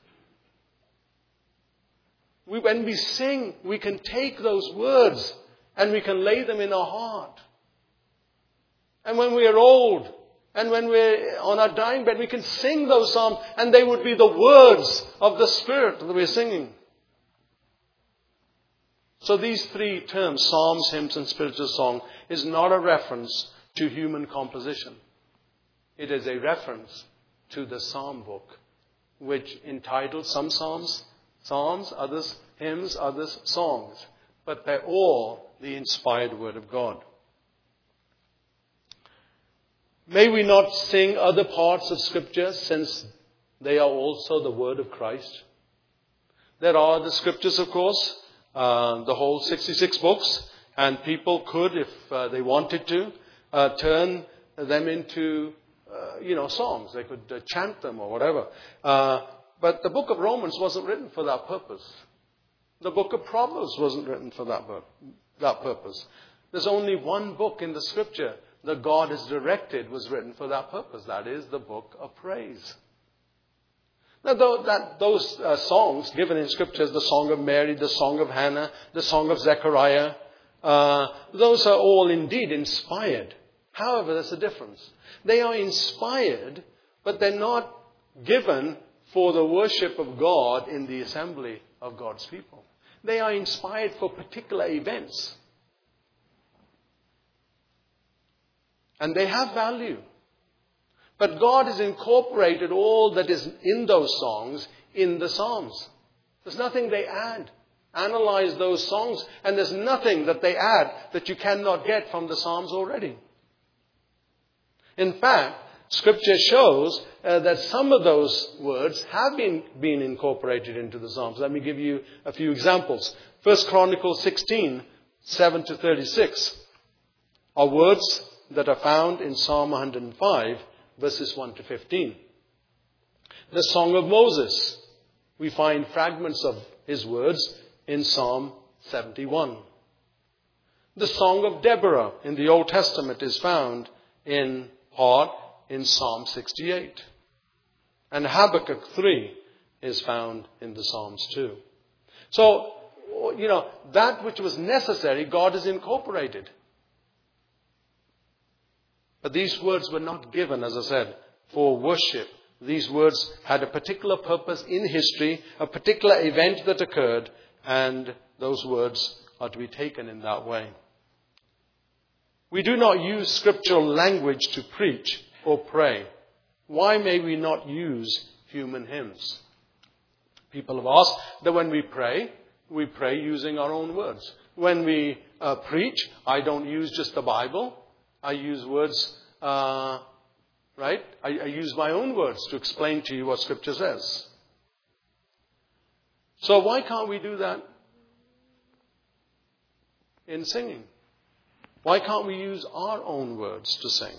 we, when we sing, we can take those words and we can lay them in our heart. And when we are old, and when we're on our dying bed, we can sing those psalms, and they would be the words of the Spirit that we're singing. So these three terms, psalms, hymns, and spiritual song, is not a reference to human composition. It is a reference to the psalm book, which entitles some psalms, psalms, others hymns, others songs. But they're all the inspired word of God. May we not sing other parts of Scripture, since they are also the word of Christ. There are the Scriptures, of course, uh, the whole sixty-six books, and people could, if uh, they wanted to, uh, turn them into, uh, you know, songs. They could uh, chant them or whatever. Uh, but the book of Romans wasn't written for that purpose. The book of Proverbs wasn't written for that, that purpose. There's only one book in the Scripture that God has directed was written for that purpose. That is the book of praise. Now, though, that, those uh, songs given in Scripture, the Song of Mary, the Song of Hannah, the Song of Zechariah, uh, those are all indeed inspired. However, there's a difference. They are inspired, but they're not given for the worship of God in the assembly of God's people. They are inspired for particular events. And they have value. But God has incorporated all that is in those songs in the Psalms. There's nothing they add. Analyze those songs, and there's nothing that they add that you cannot get from the Psalms already. In fact, Scripture shows uh, that some of those words have been, been incorporated into the Psalms. Let me give you a few examples. First Chronicles sixteen, seven to thirty-six are words that are found in Psalm one hundred five, verses one to fifteen. The Song of Moses. We find fragments of his words in Psalm seventy-one. The Song of Deborah in the Old Testament is found in part in Psalm sixty-eight. And Habakkuk three is found in the Psalms too. So, you know, that which was necessary, God has incorporated. But these words were not given, as I said, for worship. These words had a particular purpose in history, a particular event that occurred, and those words are to be taken in that way. We do not use scriptural language to preach or pray. Why may we not use human hymns? People have asked that when we pray, we pray using our own words. When we uh, preach, I don't use just the Bible. I use words, uh, right? I, I use my own words to explain to you what Scripture says. So why can't we do that in singing? Why can't we use our own words to sing?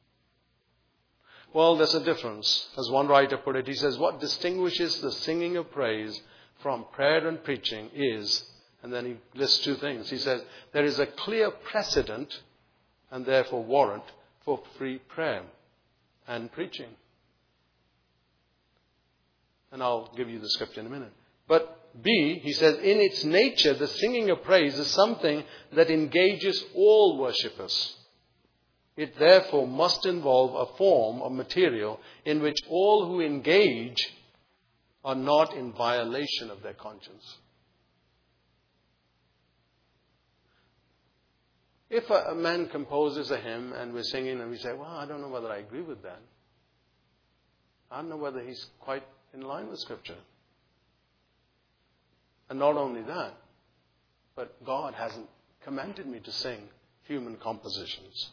Well, there's a difference. As one writer put it, he says, what distinguishes the singing of praise from prayer and preaching is, and then he lists two things. He says, there is a clear precedent and therefore warrant for free prayer and preaching. And I'll give you the scripture in a minute. But B, he says, in its nature, the singing of praise is something that engages all worshippers. It therefore must involve a form of material in which all who engage are not in violation of their conscience. If a, a man composes a hymn and we're singing and we say, well, I don't know whether I agree with that. I don't know whether he's quite in line with Scripture. And not only that, but God hasn't commanded me to sing human compositions.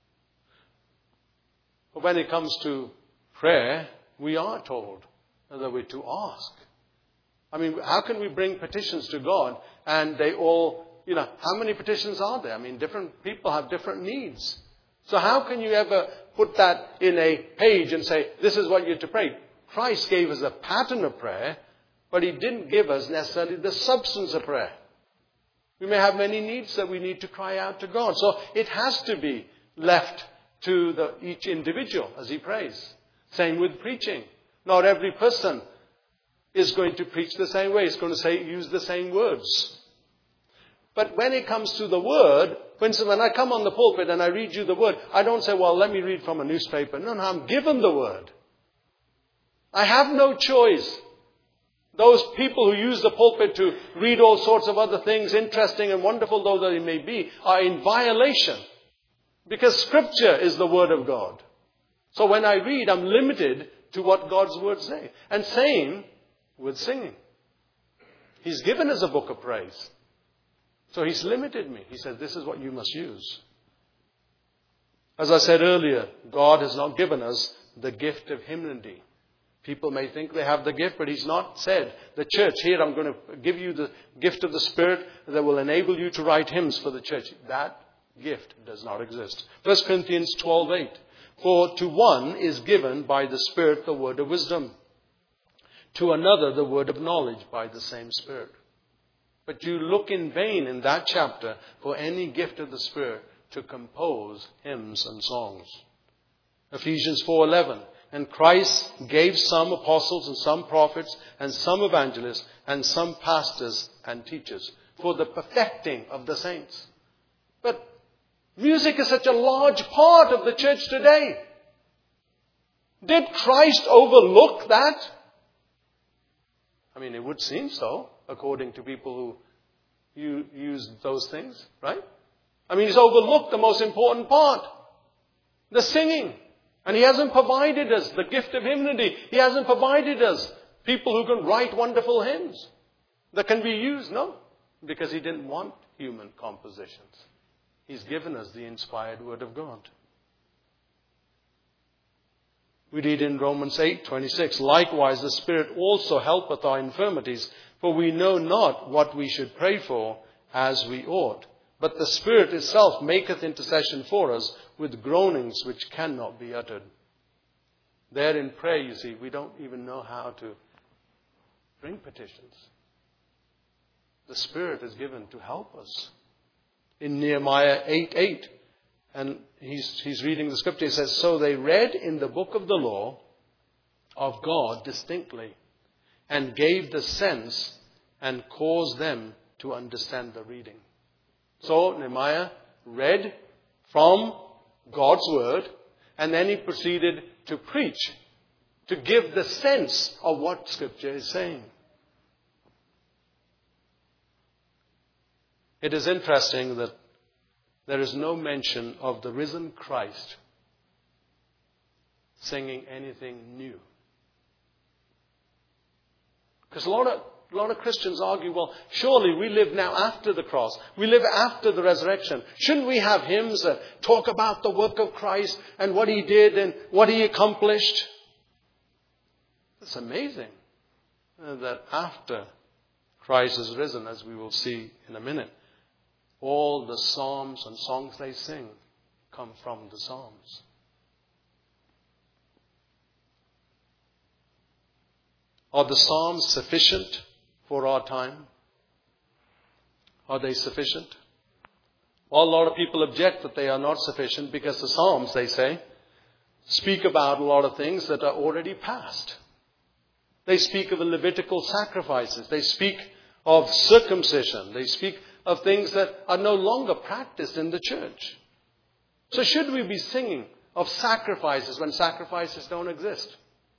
But when it comes to prayer, we are told that we're to ask. I mean, how can we bring petitions to God and they all, you know, how many petitions are there? I mean, different people have different needs. So how can you ever put that in a page and say, this is what you're to pray? Christ gave us a pattern of prayer, but he didn't give us necessarily the substance of prayer. We may have many needs that we need to cry out to God. So it has to be left to the, each individual as he prays. Same with preaching. Not every person is going to preach the same way. It's going to say, use the same words. But when it comes to the word, for instance, when I come on the pulpit and I read you the word, I don't say, well, let me read from a newspaper. No, no, I'm given the word. I have no choice. Those people who use the pulpit to read all sorts of other things, interesting and wonderful though they may be, are in violation. Because Scripture is the Word of God. So when I read, I'm limited to what God's words say. And same with singing. He's given us a book of praise. So He's limited me. He says, this is what you must use. As I said earlier, God has not given us the gift of hymnody. People may think they have the gift, but He's not said, the church, here I'm going to give you the gift of the Spirit that will enable you to write hymns for the church. That gift does not exist. First Corinthians twelve eight. For to one is given by the Spirit the word of wisdom. To another the word of knowledge by the same Spirit. But you look in vain in that chapter for any gift of the Spirit to compose hymns and songs. Ephesians four eleven. And Christ gave some apostles and some prophets and some evangelists and some pastors and teachers for the perfecting of the saints. But music is such a large part of the church today. Did Christ overlook that? I mean, it would seem so, according to people who use those things, right? I mean, He's overlooked the most important part, the singing. And He hasn't provided us the gift of hymnody. He hasn't provided us people who can write wonderful hymns that can be used. No, because He didn't want human compositions. He's given us the inspired Word of God. We read in Romans eight twenty-six, likewise the Spirit also helpeth our infirmities, for we know not what we should pray for as we ought. But the Spirit itself maketh intercession for us with groanings which cannot be uttered. There in prayer, you see, we don't even know how to bring petitions. The Spirit is given to help us. In Nehemiah eight eight, and he's, he's reading the scripture, he says, so they read in the book of the law of God distinctly, and gave the sense and caused them to understand the reading. So Nehemiah read from God's word, and then he proceeded to preach, to give the sense of what Scripture is saying. It is interesting that there is no mention of the risen Christ singing anything new. Because a lot of A lot of Christians argue, well, surely we live now after the cross. We live after the resurrection. Shouldn't we have hymns that talk about the work of Christ and what He did and what He accomplished? It's amazing that after Christ is risen, as we will see in a minute, all the psalms and songs they sing come from the Psalms. Are the Psalms sufficient for our time? Are they sufficient? Well, a lot of people object that they are not sufficient because the Psalms, they say, speak about a lot of things that are already past. They speak of the Levitical sacrifices. They speak of circumcision. They speak of things that are no longer practiced in the church. So should we be singing of sacrifices when sacrifices don't exist?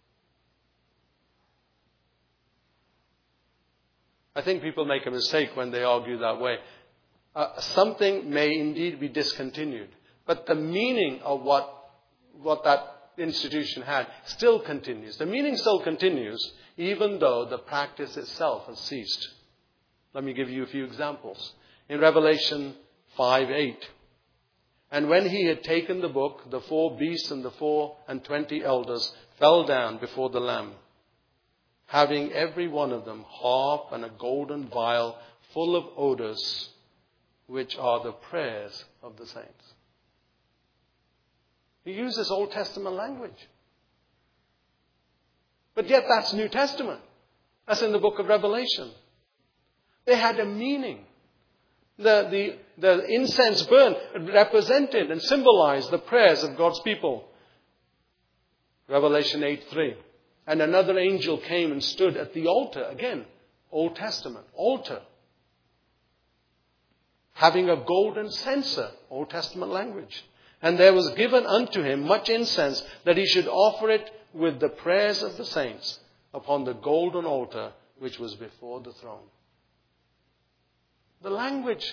I think people make a mistake when they argue that way. Uh, something may indeed be discontinued, but the meaning of what, what that institution had still continues. The meaning still continues, even though the practice itself has ceased. Let me give you a few examples. In Revelation five eight, and when He had taken the book, the four beasts and the four and twenty elders fell down before the Lamb, having every one of them harp and a golden vial full of odors, which are the prayers of the saints. He uses Old Testament language. But yet that's New Testament. That's in the book of Revelation. They had a meaning. The, the, the incense burn represented and symbolized the prayers of God's people. Revelation eight three. And another angel came and stood at the altar. Again, Old Testament, altar. Having a golden censer, Old Testament language. And there was given unto him much incense, that he should offer it with the prayers of the saints upon the golden altar which was before the throne. The language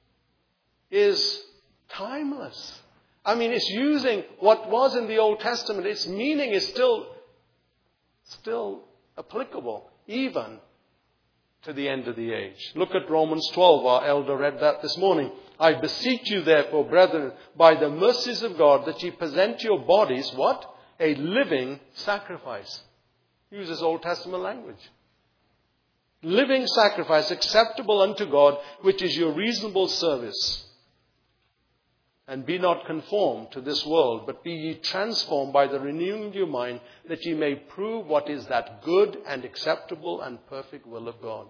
is timeless. I mean, it's using what was in the Old Testament. Its meaning is still, still applicable, even to the end of the age. Look at Romans twelve. Our elder read that this morning. I beseech you therefore, brethren, by the mercies of God, that ye present your bodies, what? A living sacrifice. Uses Old Testament language. Living sacrifice acceptable unto God, which is your reasonable service. And be not conformed to this world, but be ye transformed by the renewing of your mind, that ye may prove what is that good and acceptable and perfect will of God.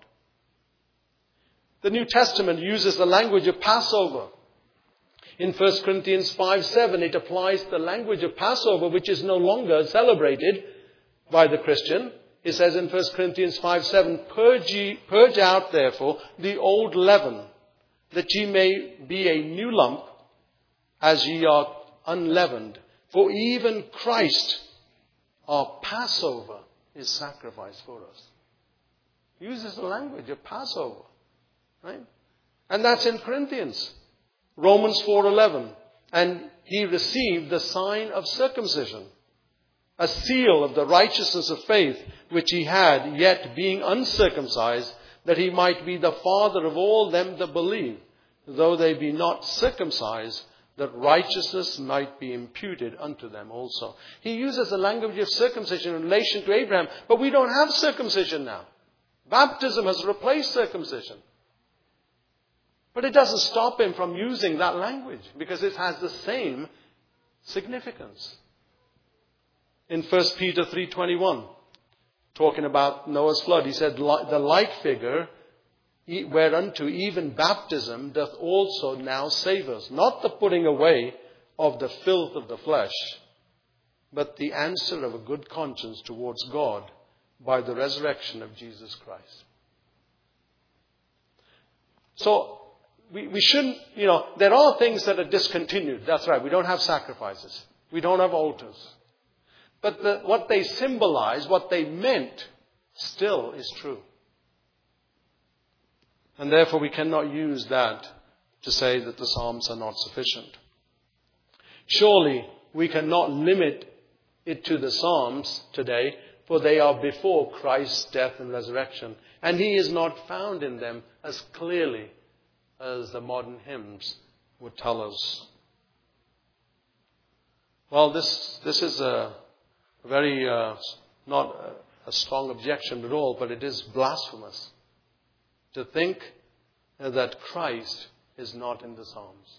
The New Testament uses the language of Passover. In First Corinthians five seven, it applies the language of Passover, which is no longer celebrated by the Christian. It says in First Corinthians five seven, purge, ye, purge out therefore the old leaven, that ye may be a new lump, as ye are unleavened. For even Christ, our Passover, is sacrificed for us. He uses the language of Passover. Right? And that's in Corinthians. Romans four eleven. And he received the sign of circumcision, a seal of the righteousness of faith, which he had, yet being uncircumcised, that he might be the father of all them that believe, though they be not circumcised, that righteousness might be imputed unto them also. He uses the language of circumcision in relation to Abraham, but we don't have circumcision now. Baptism has replaced circumcision. But it doesn't stop him from using that language, because it has the same significance. In First Peter three twenty-one, talking about Noah's flood, he said, the like figure whereunto even baptism doth also now save us, not the putting away of the filth of the flesh, but the answer of a good conscience towards God by the resurrection of Jesus Christ. So, we, we shouldn't, you know, there are things that are discontinued. That's right, we don't have sacrifices. We don't have altars. But the, what they symbolize, what they meant, still is true. And therefore we cannot use that to say that the Psalms are not sufficient. Surely we cannot limit it to the Psalms today, for they are before Christ's death and resurrection. And he is not found in them as clearly as the modern hymns would tell us. Well, this this is a very, uh, not a, a strong objection at all, but it is blasphemous to think that Christ is not in the Psalms.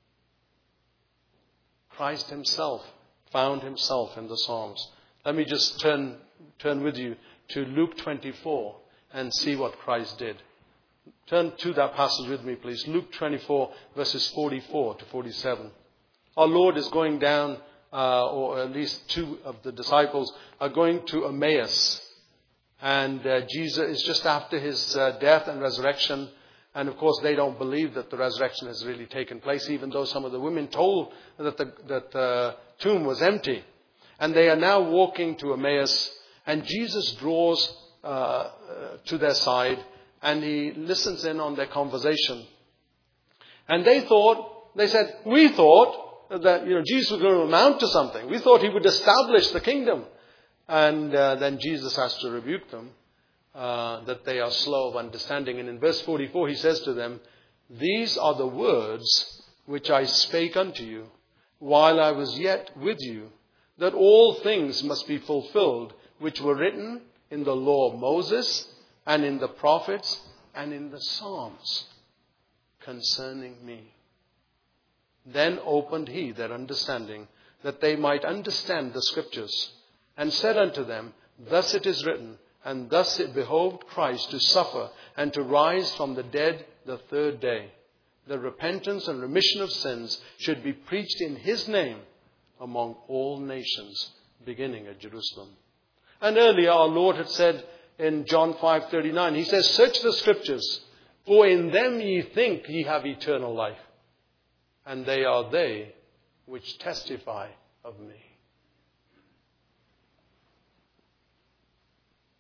Christ himself found himself in the Psalms. Let me just turn turn with you to Luke twenty-four and see what Christ did. Turn to that passage with me, please. Luke twenty-four, verses forty-four to forty-seven. Our Lord is going down, uh, or at least two of the disciples are going to Emmaus. And uh, Jesus is just after his uh, death and resurrection. And of course, they don't believe that the resurrection has really taken place, even though some of the women told that the that the tomb was empty. And they are now walking to Emmaus. And Jesus draws uh, uh, to their side, and he listens in on their conversation. And they thought, they said, we thought that, you know, Jesus was going to amount to something. We thought he would establish the kingdom. And uh, then Jesus has to rebuke them, uh, that they are slow of understanding. And in verse forty-four, he says to them, these are the words which I spake unto you, while I was yet with you, that all things must be fulfilled, which were written in the law of Moses, and in the prophets, and in the Psalms, concerning me. Then opened he their understanding, that they might understand the Scriptures, and said unto them, thus it is written, and thus it behoved Christ to suffer, and to rise from the dead the third day. The repentance and remission of sins should be preached in his name among all nations, beginning at Jerusalem. And earlier our Lord had said in John five thirty-nine, he says, search the Scriptures, for in them ye think ye have eternal life, and they are they which testify of me.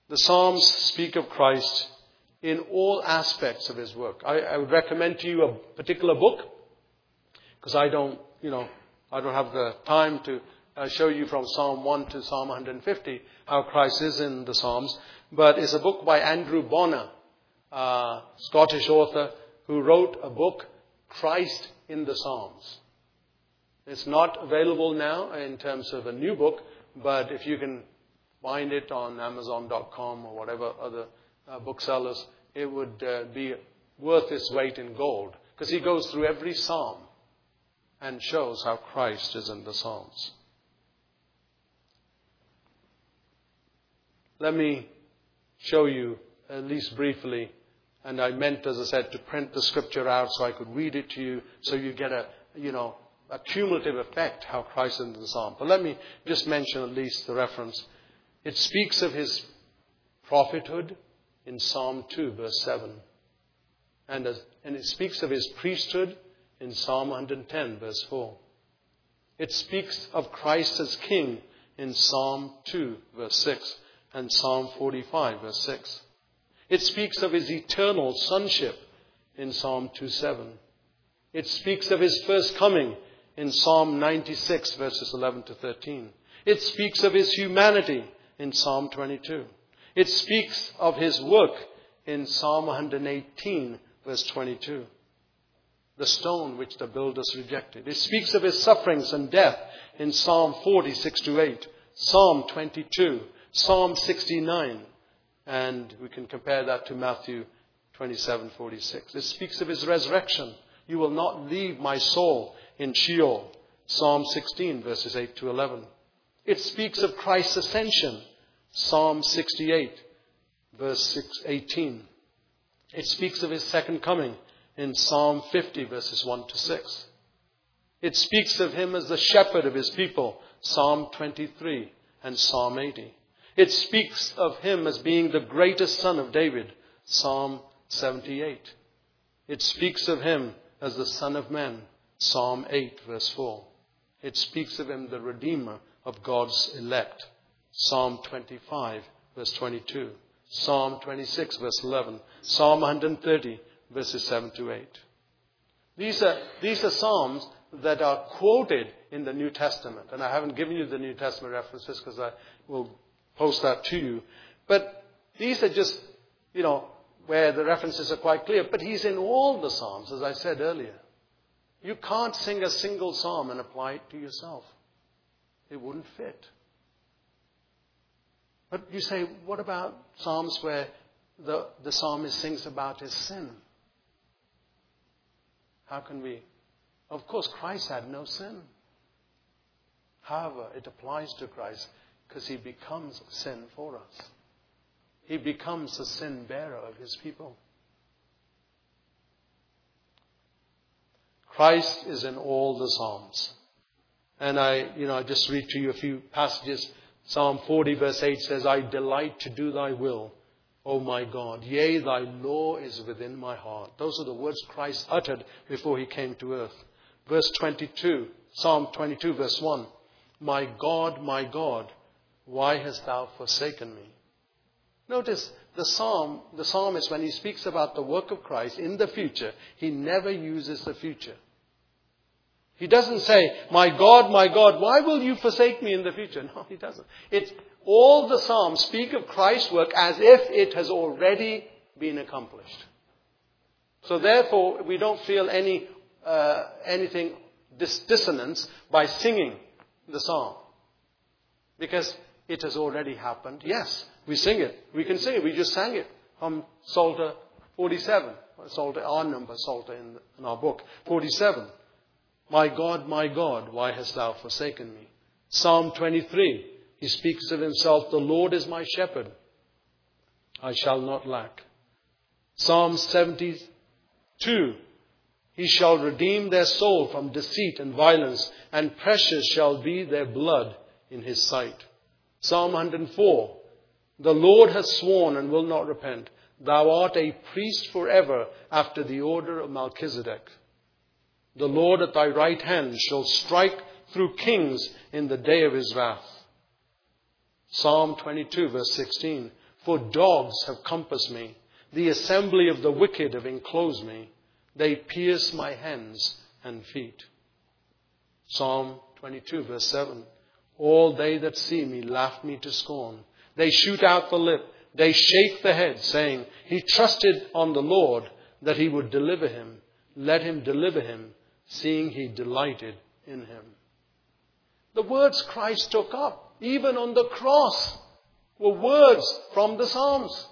The Psalms speak of Christ in all aspects of his work. I, I would recommend to you a particular book, because I don't, you know, I don't have the time to uh, show you from Psalm one to Psalm one hundred fifty how Christ is in the Psalms. But it's a book by Andrew Bonner, a Scottish author, who wrote a book, Christ in the Psalms. It's not available now in terms of a new book, but if you can find it on Amazon dot com or whatever other uh, booksellers, it would uh, be worth its weight in gold, because he goes through every psalm and shows how Christ is in the Psalms. Let me show you, at least briefly, and I meant, as I said, to print the scripture out so I could read it to you, so you get a, you know, a cumulative effect how Christ is in the Psalm. But let me just mention at least the reference. It speaks of his prophethood in Psalm two, verse seven. And, as, and it speaks of his priesthood in Psalm one hundred ten, verse four. It speaks of Christ as king in Psalm two, verse six, and Psalm forty-five, verse six. It speaks of his eternal sonship in Psalm two seven. It speaks of his first coming in Psalm ninety-six, verses eleven to thirteen. It speaks of his humanity in Psalm twenty-two. It speaks of his work in Psalm one hundred eighteen, verse twenty-two. The stone which the builders rejected. It speaks of his sufferings and death in Psalm forty-six to eight, Psalm twenty-two, Psalm sixty-nine, and we can compare that to Matthew twenty-seven forty-six. It speaks of his resurrection. You will not leave my soul in Sheol, Psalm sixteen, verses eight to eleven. It speaks of Christ's ascension, Psalm sixty-eight, verse eighteen. It speaks of his second coming in Psalm fifty, verses one to six. It speaks of him as the shepherd of his people, Psalm twenty-three and Psalm eighty. It speaks of him as being the greatest son of David, Psalm seventy-eight. It speaks of him as the Son of Man, Psalm eight, verse four. It speaks of him, the Redeemer of God's elect, Psalm twenty-five, verse twenty-two. Psalm twenty-six, verse eleven. Psalm one hundred thirty, verses seven to eight. These are, these are Psalms that are quoted in the New Testament. And I haven't given you the New Testament references because I will post that to you. But these are just, you know, where the references are quite clear. But he's in all the Psalms, as I said earlier. You can't sing a single psalm and apply it to yourself. It wouldn't fit. But you say, what about Psalms where the, the psalmist sings about his sin? How can we? Of course, Christ had no sin. However, it applies to Christ because he becomes sin for us. He becomes the sin bearer of his people. Christ is in all the Psalms. And I, you know, I just read to you a few passages. Psalm forty verse eight says, I delight to do thy will, O my God. Yea, thy law is within my heart. Those are the words Christ uttered before he came to earth. Verse twenty-two, Psalm twenty-two verse one. My God, my God, why hast thou forsaken me? Notice the psalm, the psalmist, when he speaks about the work of Christ in the future, he never uses the future. He doesn't say, my God, my God, why will you forsake me in the future? No, he doesn't. It's all the Psalms speak of Christ's work as if it has already been accomplished. So therefore, we don't feel any uh, anything dis- dissonance by singing the psalm. Because it has already happened. Yes, we sing it. We can sing it. We just sang it from Psalter forty-seven. Psalter, our number, Psalter in, in our book. forty-seven. My God, my God, why hast thou forsaken me? Psalm twenty-three. He speaks of himself, the Lord is my shepherd. I shall not lack. Psalm seventy-two. He shall redeem their soul from deceit and violence, and precious shall be their blood in his sight. Psalm one hundred four. The Lord has sworn and will not repent. Thou art a priest forever after the order of Melchizedek. The Lord at thy right hand shall strike through kings in the day of his wrath. Psalm twenty-two verse sixteen. For dogs have compassed me. The assembly of the wicked have enclosed me. They pierce my hands and feet. Psalm twenty-two, verse seven. All they that see me laugh me to scorn. They shoot out the lip. They shake the head, saying, He trusted on the Lord that He would deliver him. Let Him deliver him, seeing He delighted in him. The words Christ took up, even on the cross, were words from the Psalms.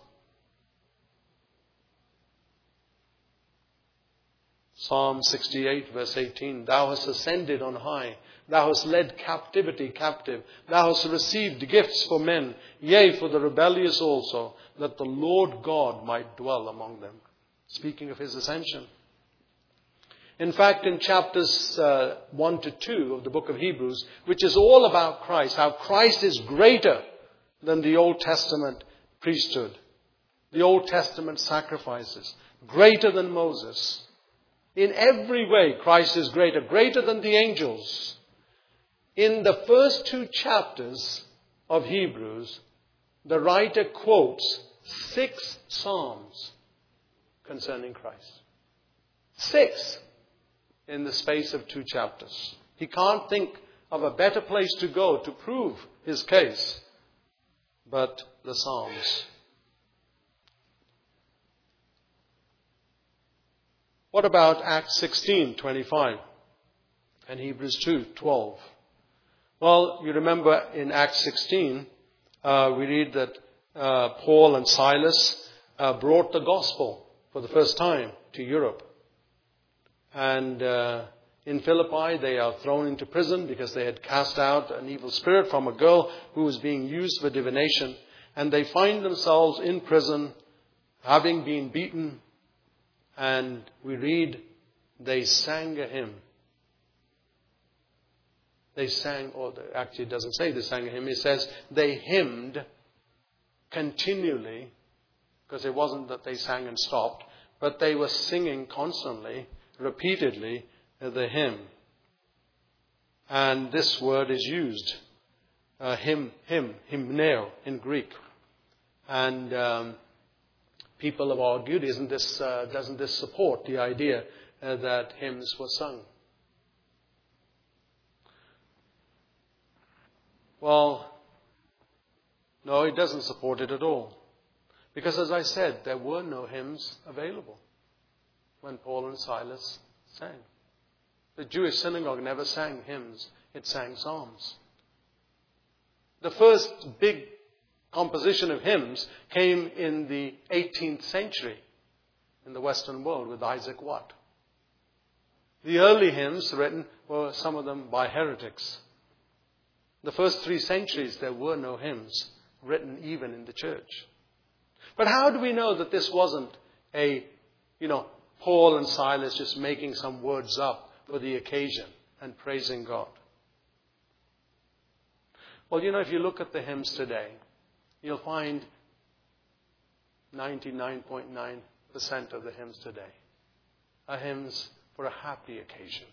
Psalm sixty-eight, verse eighteen. Thou hast ascended on high. Thou hast led captivity captive. Thou hast received gifts for men, yea, for the rebellious also, that the Lord God might dwell among them. Speaking of His ascension. In fact, in chapters uh, one to two of the book of Hebrews, which is all about Christ, how Christ is greater than the Old Testament priesthood, the Old Testament sacrifices, greater than Moses. In every way, Christ is greater, greater than the angels. In the first two chapters of Hebrews, the writer quotes six psalms concerning Christ. Six in the space of two chapters. He can't think of a better place to go to prove his case but the Psalms. What about Acts sixteen twenty-five and Hebrews two twelve? Well, you remember in Acts sixteen, uh, we read that uh, Paul and Silas uh, brought the gospel for the first time to Europe. And uh, in Philippi, they are thrown into prison because they had cast out an evil spirit from a girl who was being used for divination. And they find themselves in prison, having been beaten. And we read, they sang a hymn. They sang, or actually it doesn't say they sang a hymn. It says they hymned continually, because it wasn't that they sang and stopped, but they were singing constantly, repeatedly, the hymn. And this word is used, uh, hymn, hymn, hymneo in Greek. And um, people have argued, isn't this, uh, doesn't this support the idea uh, that hymns were sung? Well, no, it doesn't support it at all. Because as I said, there were no hymns available when Paul and Silas sang. The Jewish synagogue never sang hymns, it sang psalms. The first big composition of hymns came in the eighteenth century in the Western world with Isaac Watt. The early hymns written were some of them by heretics. The first three centuries there were no hymns written even in the church. But how do we know that this wasn't a, you know, Paul and Silas just making some words up for the occasion and praising God? Well, you know, if you look at the hymns today, you'll find ninety-nine point nine percent of the hymns today are hymns for a happy occasion.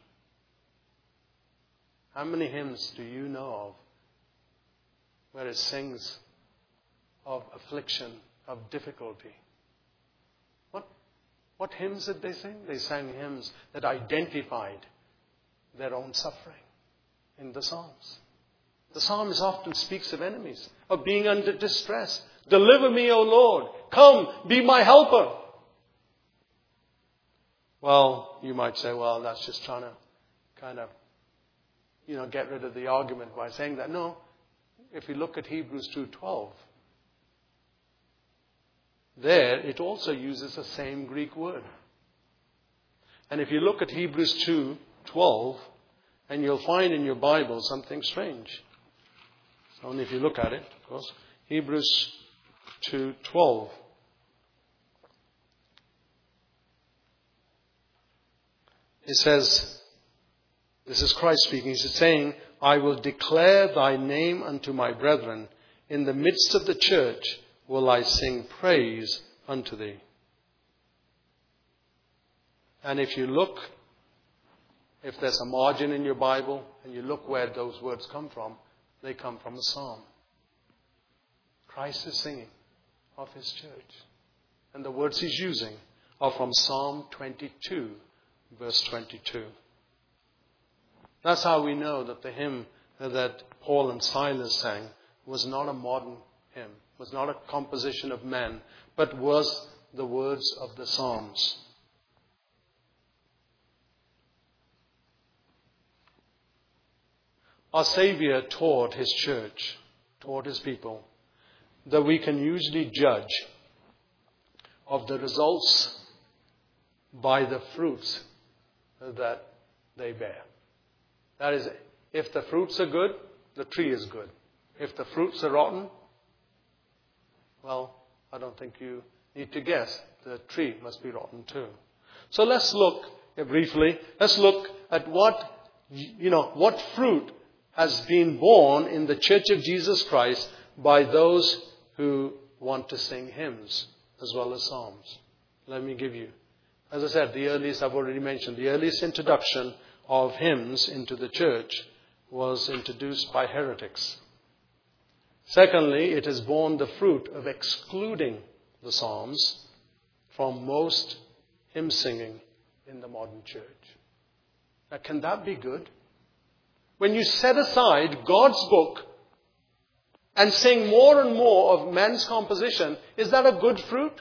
How many hymns do you know of where it sings of affliction, of difficulty? What, what hymns did they sing? They sang hymns that identified their own suffering in the Psalms. The psalmist often speaks of enemies, of being under distress. Deliver me, O Lord. Come, be my helper. Well, you might say, well, that's just trying to kind of, you know, get rid of the argument by saying that. No, if we look at Hebrews two twelve, there it also uses the same Greek word. And if you look at Hebrews two twelve, and you'll find in your Bible something strange. Only if you look at it, of course. Hebrews two twelve. It says, this is Christ speaking. He's saying, I will declare thy name unto my brethren. In the midst of the church will I sing praise unto thee. And if you look, if there's a margin in your Bible, and you look where those words come from, they come from a psalm. Christ is singing of His church. And the words He's using are from Psalm twenty-two, verse twenty-two. That's how we know that the hymn that Paul and Silas sang was not a modern hymn, was not a composition of men, but was the words of the Psalms. Our Savior taught His church, taught His people, that we can usually judge of the results by the fruits that they bear. That is, if the fruits are good, the tree is good. If the fruits are rotten, well, I don't think you need to guess. The tree must be rotten too. So let's look briefly, let's look at what, you know, what fruit has been born in the Church of Jesus Christ by those who want to sing hymns as well as psalms. Let me give you, as I said, the earliest, I've already mentioned, the earliest introduction of hymns into the church was introduced by heretics. Secondly, it has borne the fruit of excluding the psalms from most hymn singing in the modern church. Now, can that be good? When you set aside God's book and sing more and more of men's composition, is that a good fruit?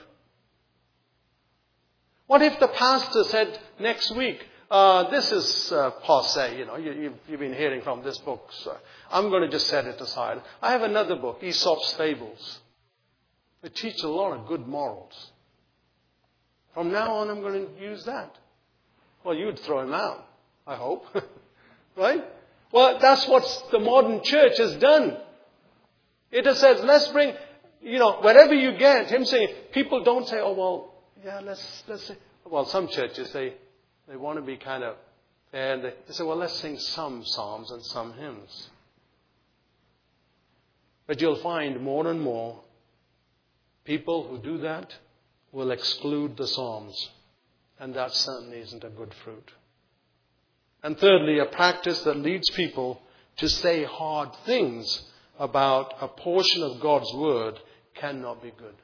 What if the pastor said next week, uh, this is uh, passé, you know, you, you've, you've been hearing from this book, so I'm going to just set it aside. I have another book, Aesop's Fables. They teach a lot of good morals. From now on, I'm going to use that. Well, you'd throw him out, I hope. Right? Well, that's what the modern church has done. It has said, let's bring, you know, wherever you get him saying, people don't say, oh, well, yeah, let's, let's say, well, some churches, they, they want to be kind of fair, and they, they say, well, let's sing some psalms and some hymns. But you'll find more and more people who do that will exclude the psalms. And that certainly isn't a good fruit. And thirdly, a practice that leads people to say hard things about a portion of God's word cannot be good.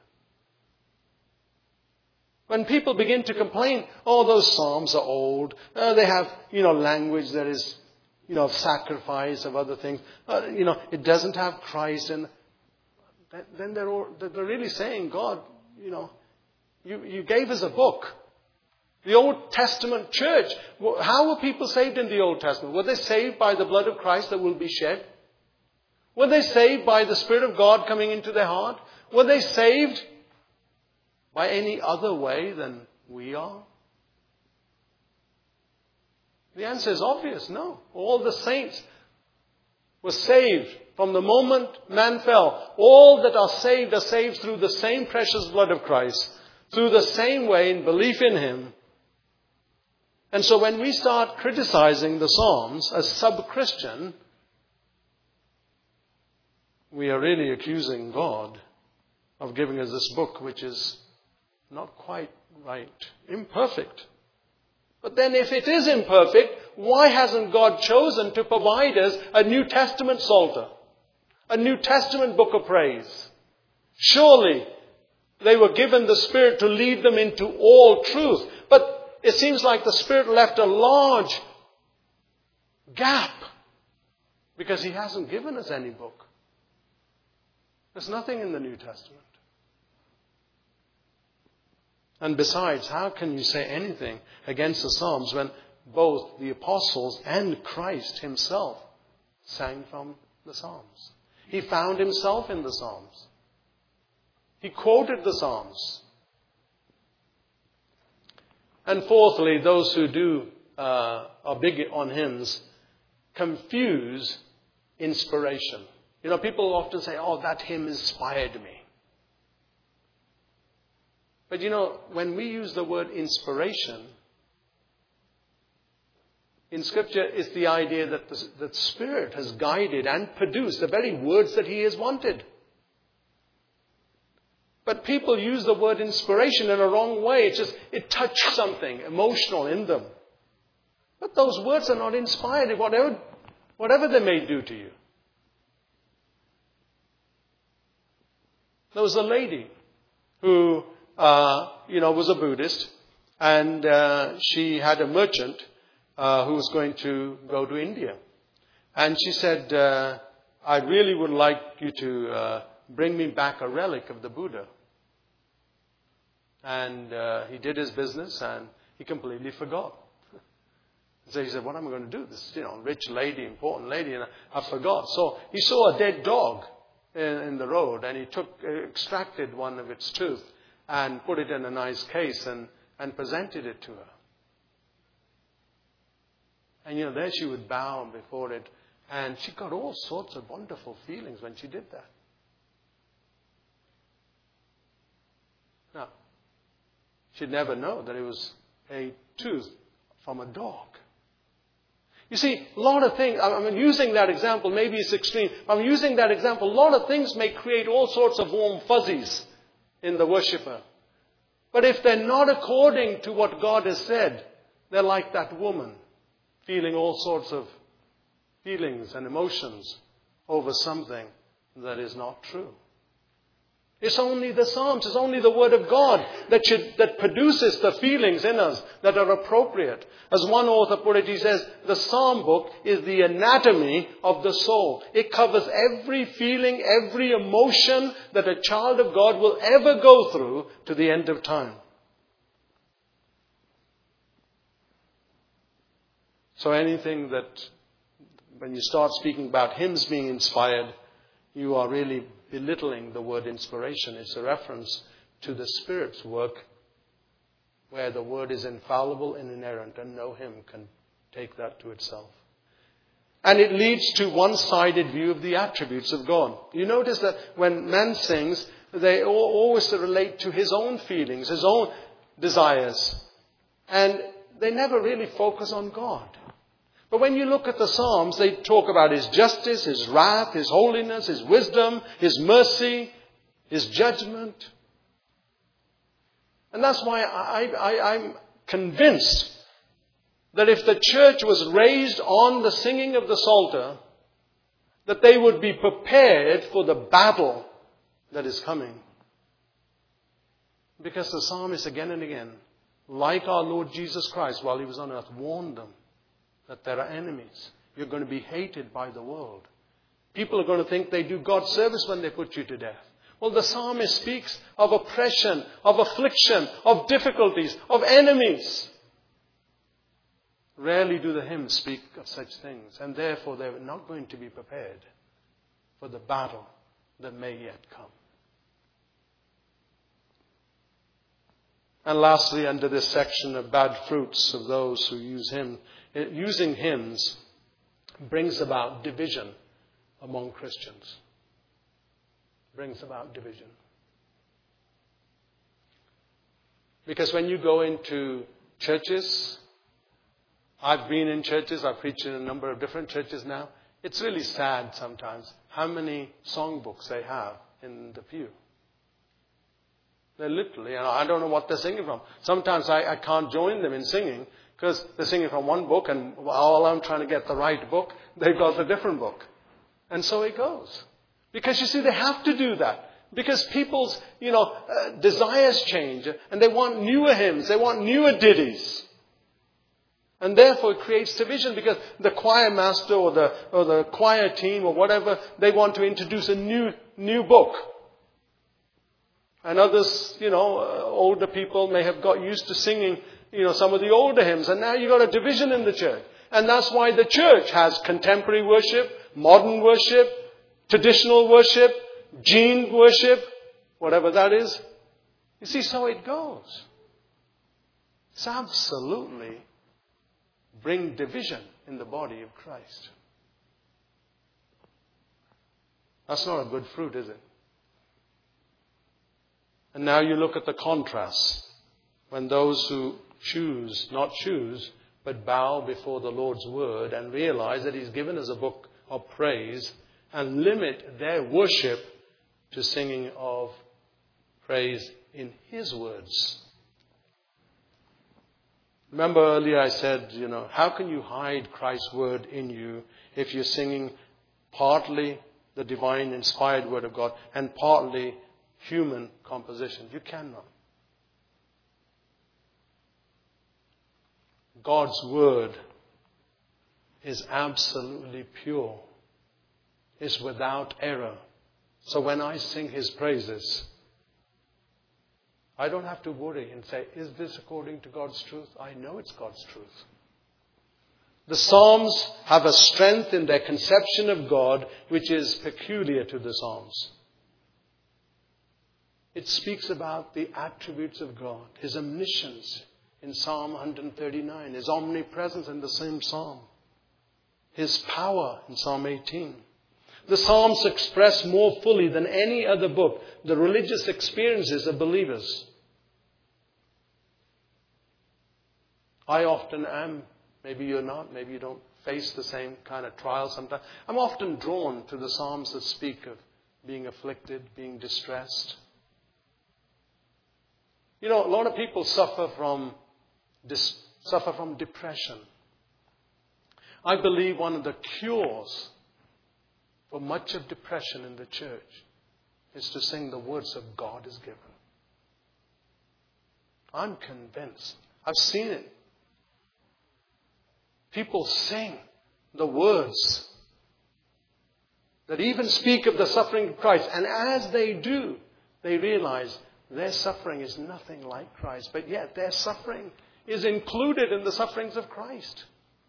When people begin to complain, oh, those psalms are old, uh, they have, you know, language that is, you know, of sacrifice, of other things, uh, you know, it doesn't have Christ, and then they're, all, they're really saying, God, you know, you, you gave us a book. The Old Testament church, how were people saved in the Old Testament? Were they saved by the blood of Christ that will be shed? Were they saved by the Spirit of God coming into their heart? Were they saved by any other way than we are? The answer is obvious, no. All the saints were saved from the moment man fell. All that are saved are saved through the same precious blood of Christ, through the same way in belief in Him. And so when we start criticizing the Psalms as sub-Christian, we are really accusing God of giving us this book which is not quite right, imperfect. But then if it is imperfect, why hasn't God chosen to provide us a New Testament Psalter, a New Testament book of praise? Surely they were given the Spirit to lead them into all truth. But it seems like the Spirit left a large gap because He hasn't given us any book. There's nothing in the New Testament. And besides, how can you say anything against the Psalms when both the apostles and Christ Himself sang from the Psalms? He found Himself in the Psalms. He quoted the Psalms. And fourthly, those who do uh, are big on hymns confuse inspiration. You know, people often say, oh, that hymn inspired me. But you know, when we use the word inspiration, in Scripture it's the idea that the, that Spirit has guided and produced the very words that He has wanted. But people use the word inspiration in a wrong way. It's just, it touched something emotional in them. But those words are not inspired, whatever, whatever they may do to you. There was a lady who, uh, you know, was a Buddhist, and uh, she had a merchant uh, who was going to go to India. And she said, uh, I really would like you to uh, bring me back a relic of the Buddha. And uh, he did his business, and he completely forgot. So he said, what am I going to do? This, you know, rich lady, important lady, and I, I forgot. So he saw a dead dog in, in the road, and he took, extracted one of its tooth and put it in a nice case and, and presented it to her. And, you know, there she would bow before it, and she got all sorts of wonderful feelings when she did that. Now, she'd never know that it was a tooth from a dog. You see, a lot of things, I'm using that example, maybe it's extreme. I'm using that example. A lot of things may create all sorts of warm fuzzies in the worshipper. But if they're not according to what God has said, they're like that woman, feeling all sorts of feelings and emotions over something that is not true. It's only the Psalms, it's only the Word of God that should, that produces the feelings in us that are appropriate. As one author put it, he says, the Psalm book is the anatomy of the soul. It covers every feeling, every emotion that a child of God will ever go through to the end of time. So anything that, when you start speaking about hymns being inspired, you are really belittling the word inspiration. It's a reference to the Spirit's work where the word is infallible and inerrant, and no hymn can take that to itself. And it leads to one-sided view of the attributes of God. You notice that when man sings, they always relate to his own feelings, his own desires, and they never really focus on God. But when you look at the Psalms, they talk about His justice, His wrath, His holiness, His wisdom, His mercy, His judgment. And that's why I, I, I'm convinced that if the church was raised on the singing of the Psalter, that they would be prepared for the battle that is coming. Because the psalmist again and again, like our Lord Jesus Christ while He was on earth, warned them that there are enemies. You're going to be hated by the world. People are going to think they do God's service when they put you to death. Well, the psalmist speaks of oppression, of affliction, of difficulties, of enemies. Rarely do the hymns speak of such things, and therefore they're not going to be prepared for the battle that may yet come. And lastly, under this section of bad fruits of those who use hymn, using hymns brings about division among Christians. Brings about division. Because when you go into churches, I've been in churches, I've preached in a number of different churches now. It's really sad sometimes how many songbooks they have in the pew. They're literally, and I don't know what they're singing from. Sometimes I, I can't join them in singing because they're singing from one book, and while I'm trying to get the right book, they've got a different book. And so it goes. Because you see, they have to do that. Because people's, you know, uh, desires change, and they want newer hymns, they want newer ditties. And therefore it creates division, because the choir master or the or the choir team or whatever, they want to introduce a new new book. And others, you know, uh, older people may have got used to singing, you know, some of the older hymns. And now you've got a division in the church. And that's why the church has contemporary worship, modern worship, traditional worship, gene worship, whatever that is. You see, so it goes. It's absolutely bring division in the body of Christ. That's not a good fruit, is it? And now you look at the contrast. When those who choose, not choose, but bow before the Lord's word and realize that He's given us a book of praise and limit their worship to singing of praise in His words. Remember earlier I said, you know, how can you hide Christ's word in you if you're singing partly the divine inspired word of God and partly human composition. You cannot. God's word is absolutely pure, is without error. So when I sing His praises, I don't have to worry and say, is this according to God's truth? I know it's God's truth. The Psalms have a strength in their conception of God which is peculiar to the Psalms. It speaks about the attributes of God, His omniscience in Psalm one thirty-nine, His omnipresence in the same Psalm, His power in Psalm eighteen. The Psalms express more fully than any other book the religious experiences of believers. I often am, maybe you're not, maybe you don't face the same kind of trial sometimes. I'm often drawn to the Psalms that speak of being afflicted, being distressed. You know, a lot of people suffer from dis- suffer from depression. I believe one of the cures for much of depression in the church is to sing the words that God has given. I'm convinced. I've seen it. People sing the words that even speak of the suffering of Christ. And as they do, they realize their suffering is nothing like Christ. But yet their suffering is included in the sufferings of Christ.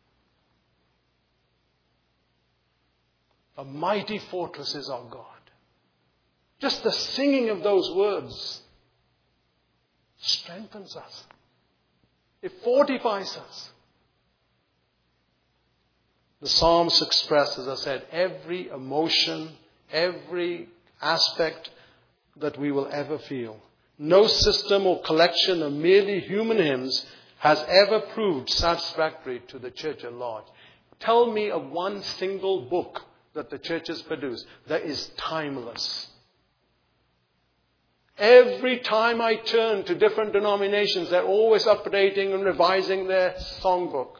A mighty fortress is our God. Just the singing of those words strengthens us. It fortifies us. The Psalms express, as I said, every emotion, every aspect that we will ever feel. No system or collection of merely human hymns has ever proved satisfactory to the church at large. Tell me of one single book that the church has produced that is timeless. Every time I turn to different denominations, they're always updating and revising their songbook.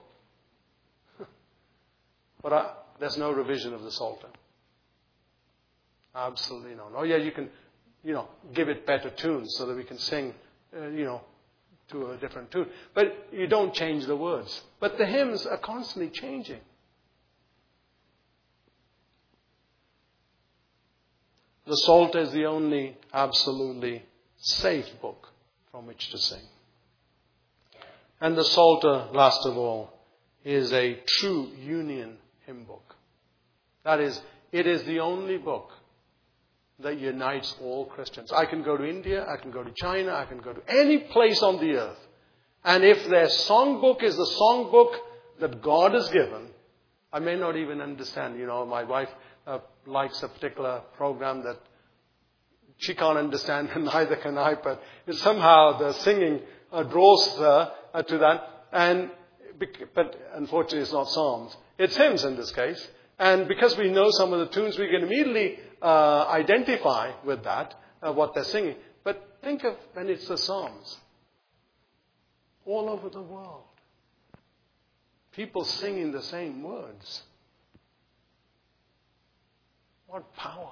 But I, there's no revision of the Psalter. Absolutely not. Oh yeah, you can, you know, give it better tunes so that we can sing, uh, you know, to a different tune. But you don't change the words. But the hymns are constantly changing. The Psalter is the only absolutely safe book from which to sing. And the Psalter, last of all, is a true union hymn book. That is, it is the only book that unites all Christians. I can go to India, I can go to China, I can go to any place on the earth. And if their songbook is the songbook that God has given, I may not even understand. You know, my wife uh, likes a particular program that she can't understand, and neither can I, but somehow the singing uh, draws her uh, to that. And But unfortunately it's not psalms. It's hymns in this case. And because we know some of the tunes, we can immediately uh, identify with that, uh, what they're singing. But think of when it's the psalms. All over the world. People singing the same words. What power.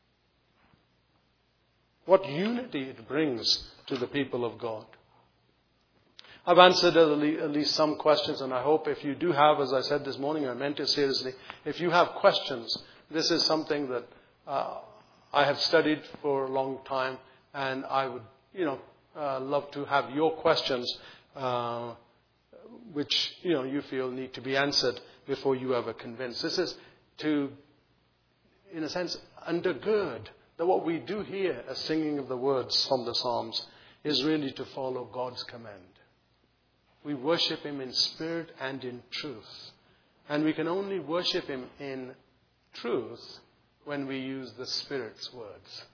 What unity it brings to the people of God. I've answered at least some questions, and I hope if you do have, as I said this morning, I meant it seriously, if you have questions, this is something that uh, I have studied for a long time, and I would, you know, uh, love to have your questions, uh, which, you know, you feel need to be answered before you ever convince. This is to, in a sense, undergird that what we do here as singing of the words from the Psalms is really to follow God's command. We worship Him in spirit and in truth. And we can only worship Him in truth when we use the Spirit's words.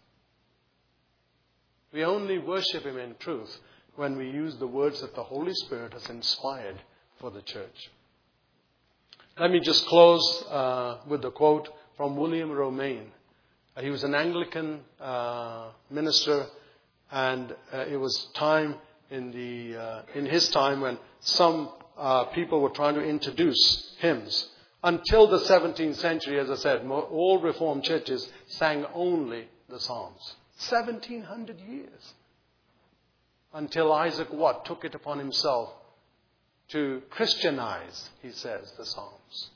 We only worship Him in truth when we use the words that the Holy Spirit has inspired for the church. Let me just close uh, with a quote from William Romaine. Uh, he was an Anglican uh, minister, and uh, it was time in the uh, in his time when some uh, people were trying to introduce hymns. Until the seventeenth century, as I said, all Reformed churches sang only the Psalms. seventeen hundred years. Until Isaac what? Took it upon himself to Christianize, he says, the Psalms.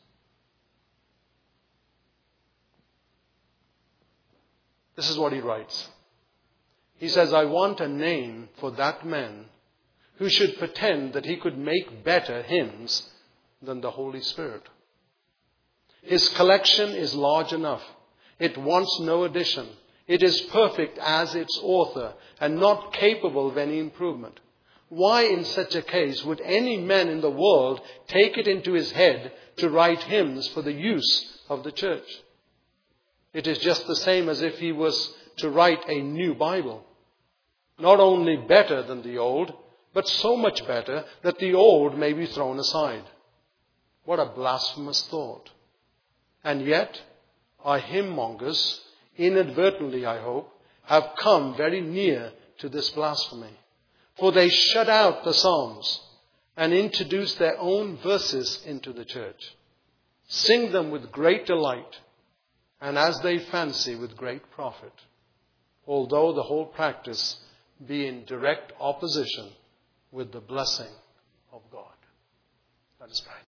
This is what he writes. He says, I want a name for that man who should pretend that he could make better hymns than the Holy Spirit. His collection is large enough. It wants no addition. It is perfect as its author and not capable of any improvement. Why in such a case would any man in the world take it into his head to write hymns for the use of the church? It is just the same as if he was to write a new Bible. Not only better than the old, but so much better that the old may be thrown aside. What a blasphemous thought. And yet, our hymn mongers, inadvertently I hope, have come very near to this blasphemy. For they shut out the Psalms and introduce their own verses into the church. Sing them with great delight, and as they fancy, with great profit, although the whole practice be in direct opposition with the blessing of God. Let us pray.